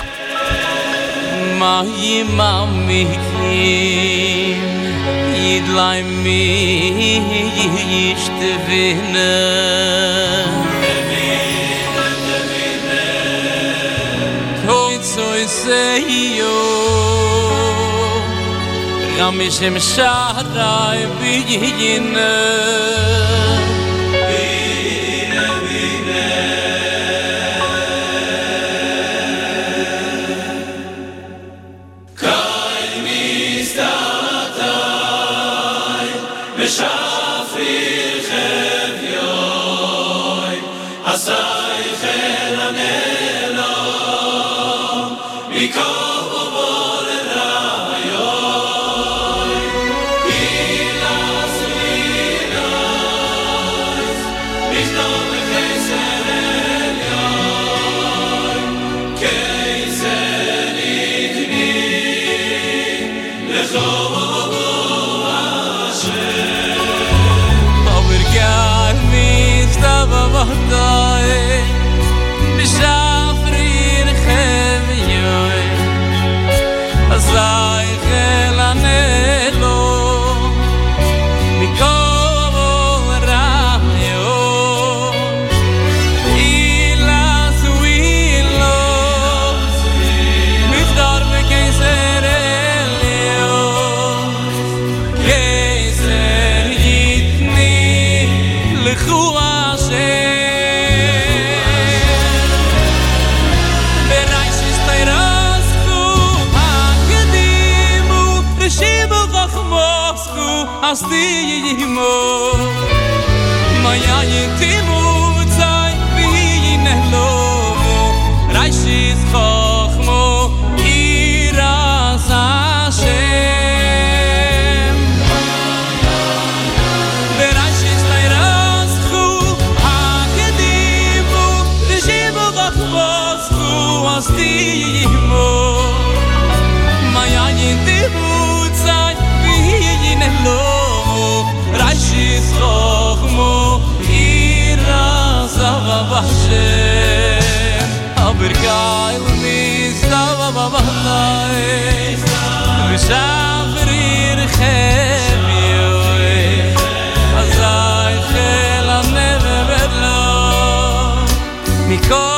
Mahi mamikim Yidlai mi yishtvina Toi tsoi seyo Gamishem Sharai Biyine Shafir Chevyoy Asay Chelanelo Mikol Bol Rayoy Ilas Lilas Mishnom Keiser Elyoy Keiser Ikni Lechol Bishafrir Chevyoy Azay Chelanelo Mikol Rayoy Ilas Wilos Mifdar Bekeiser Elyoy Keiser Yitni Lechu Hashem Astimo Maya yitimu tzai v'hinelo Raishis chochmo Iras Hashem V'raishis tairaschu Hakedimu V'shivu chochmoschu Astimo Maya yitimu tzai v'hinelo Rashis Chochmo Iras Hashem Aberkai L'Mizdav Abachlai V'Shafrir Chevyoy Azay Chelanelo Mikol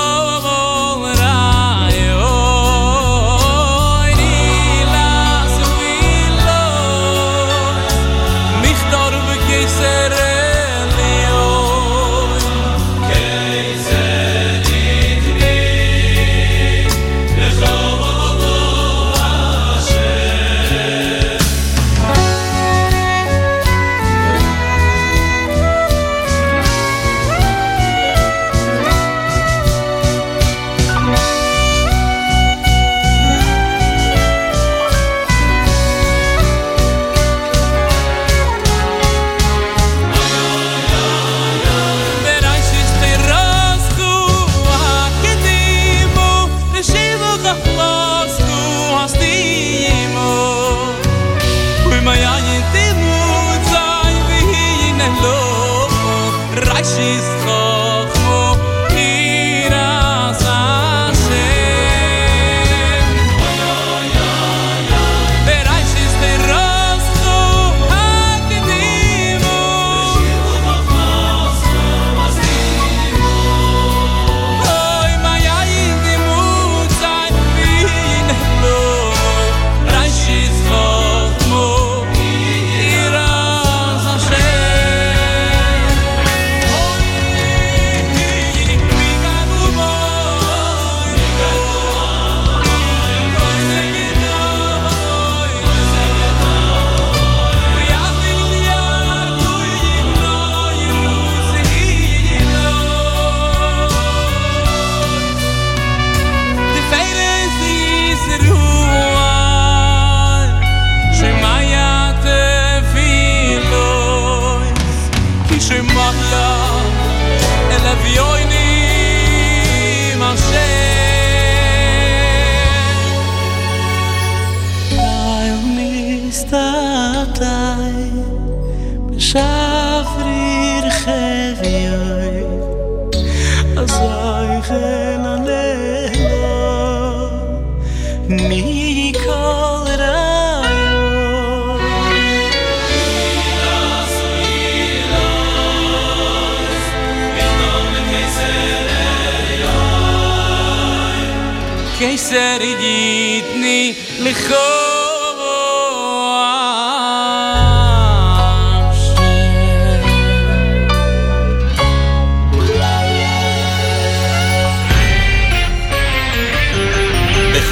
Keiser yitni lecho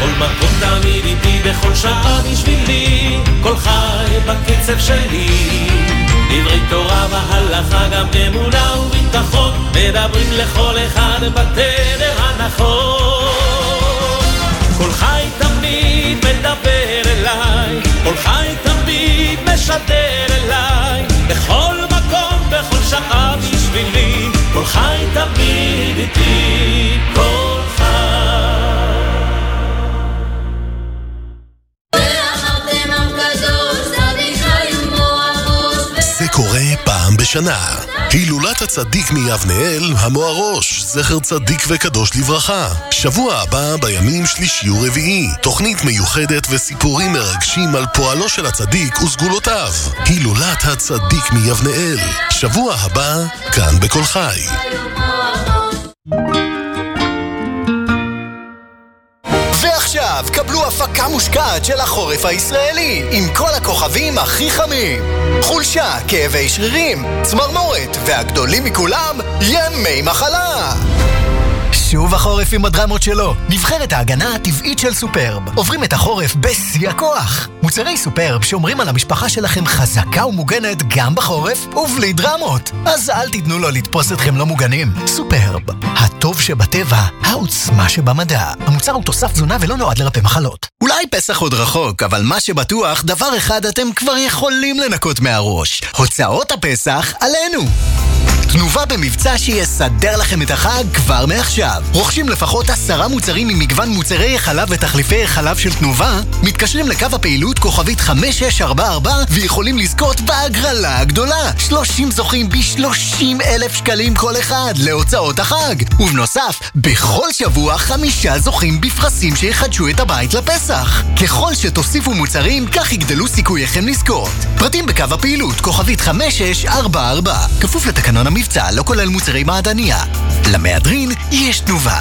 בכל מקום תמיד איתי, בכל שעה בשבילי, כל חי בקצב שלי. דברי תורה והלכה, גם אמונה וביטחון, מדברים לכל אחד בתדר הנכון. כל חי תמיד מדבר אליי, כל חי תמיד משדר אליי, בכל מקום, בכל שעה בשבילי, כל חי תמיד איתי, כל חי. זה קורה פעם בשנה. הילולת הצדיק מיבנאל, המוארוש, זכר צדיק וקדוש לברכה. שבוע הבא בימים שלישי ורביעי, תוכנית מיוחדת וסיפורים מרגשים על פועלו של הצדיק וסגולותיו. הילולת הצדיק מיבנאל, שבוע הבא, כאן בכל חי. ועכשיו קבלו הפקה מושקעת של החורף הישראלי עם כל הכוכבים הכי חמים. חולשה, כאבי שרירים, צמרמורת, והגדולים מכולם, ימי מחלה. שוב החורף עם הדרמות שלו. נבחרת ההגנה הטבעית של סופרב. עוברים את החורף בשיא הכוח. מוצרי סופרב שומרים על המשפחה שלכם חזקה ומוגנת גם בחורף ובלי דרמות. אז אל תיתנו לו לתפוס אתכם לא מוגנים. סופרב, הטוב שבטבע, העוצמה שבמדע. המוצר הוא תוסף תזונה ולא נועד לרפא מחלות. אולי פסח עוד רחוק, אבל מה שבטוח, דבר אחד אתם כבר יכולים לנקות מהראש. הוצאות הפסח עלינו. תנובה במבצע שיסדר לכם את החג כבר מעכשיו. רוכשים לפחות 10 מוצרים ממגוון מוצרי חלב ותחליפי חלב של תנובה, מתקשרים לקו הפעילות כוכבית 5644 ויכולים לזכות בהגרלה הגדולה. 30 זוכים ב-30,000 שקלים כל אחד להוצאות החג. ובנוסף, בכל שבוע 5 זוכים בפרסים שיחדשו את הבית לפסח. ככל שתוסיפו מוצרים, כך יגדלו סיכוייכם לזכות. פרטים בקו הפעילות כוכבית 5644. כפוף לתקנון המבצע, לא כולל מוצרי מעדניה. למהדרין יש תנובה.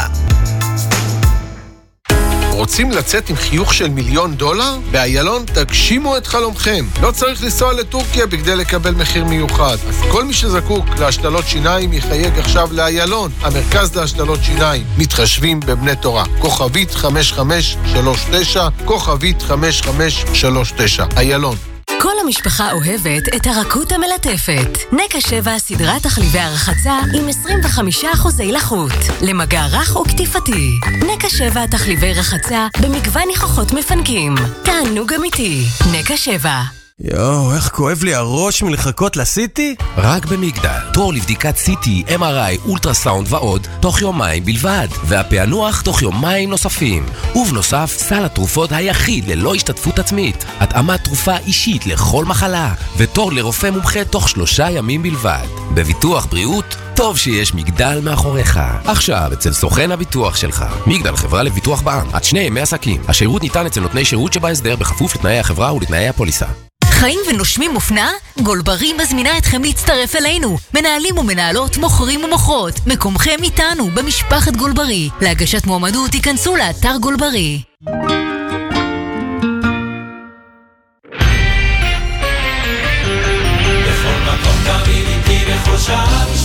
רוצים לצאת עם חיוך של $1,000,000? באיילון תגשימו את חלומכם. לא צריך לנסוע לטורקיה בכדי לקבל מחיר מיוחד. אז כל מי שזקוק להשתלות שיניים יחייג עכשיו לאיילון, המרכז להשתלות שיניים. מתחשבים בבני תורה. כוכבית 5539, כוכבית 5539. איילון. כל המשפחה אוהבת את הרכות המלטפת. נקה 7 סדרת תחליבי הרחצה עם 25% לחות. למגע רך וכתיפתי. נקה 7 תחליבי רחצה במגוון ניחוחות מפנקים. תענוג אמיתי. נקה 7. יואו, איך כואב לי הראש מלחכות לסיטי? רק במגדל. תור לבדיקת סיטי, MRI, אולטרסאונד ועוד, תוך יומיים בלבד. והפענוח תוך יומיים נוספים. ובנוסף, סל התרופות היחיד ללא השתתפות עצמית. התאמת תרופה אישית לכל מחלה. ותור לרופא מומחה תוך 3 ימים בלבד. בביטוח בריאות, טוב שיש מגדל מאחוריך. עכשיו אצל סוכן הביטוח שלך. מגדל, חברה לביטוח בע"מ. עד 2 ימי עסקים. השירות ניתן אצל נותני שירות שבהסדר בכפוף לתנאי החברה ולתנאי הפוליסה. חיים ונושמים אופנה? גולברי מזמינה אתכם להצטרף אלינו. מנהלים ומנהלות, מוכרים ומוכרות. מקומכם איתנו במשפחת גולברי. להגשת מועמדות תיכנסו לאתר גולברי. בכל מקום תמיד איתי, בכל שעה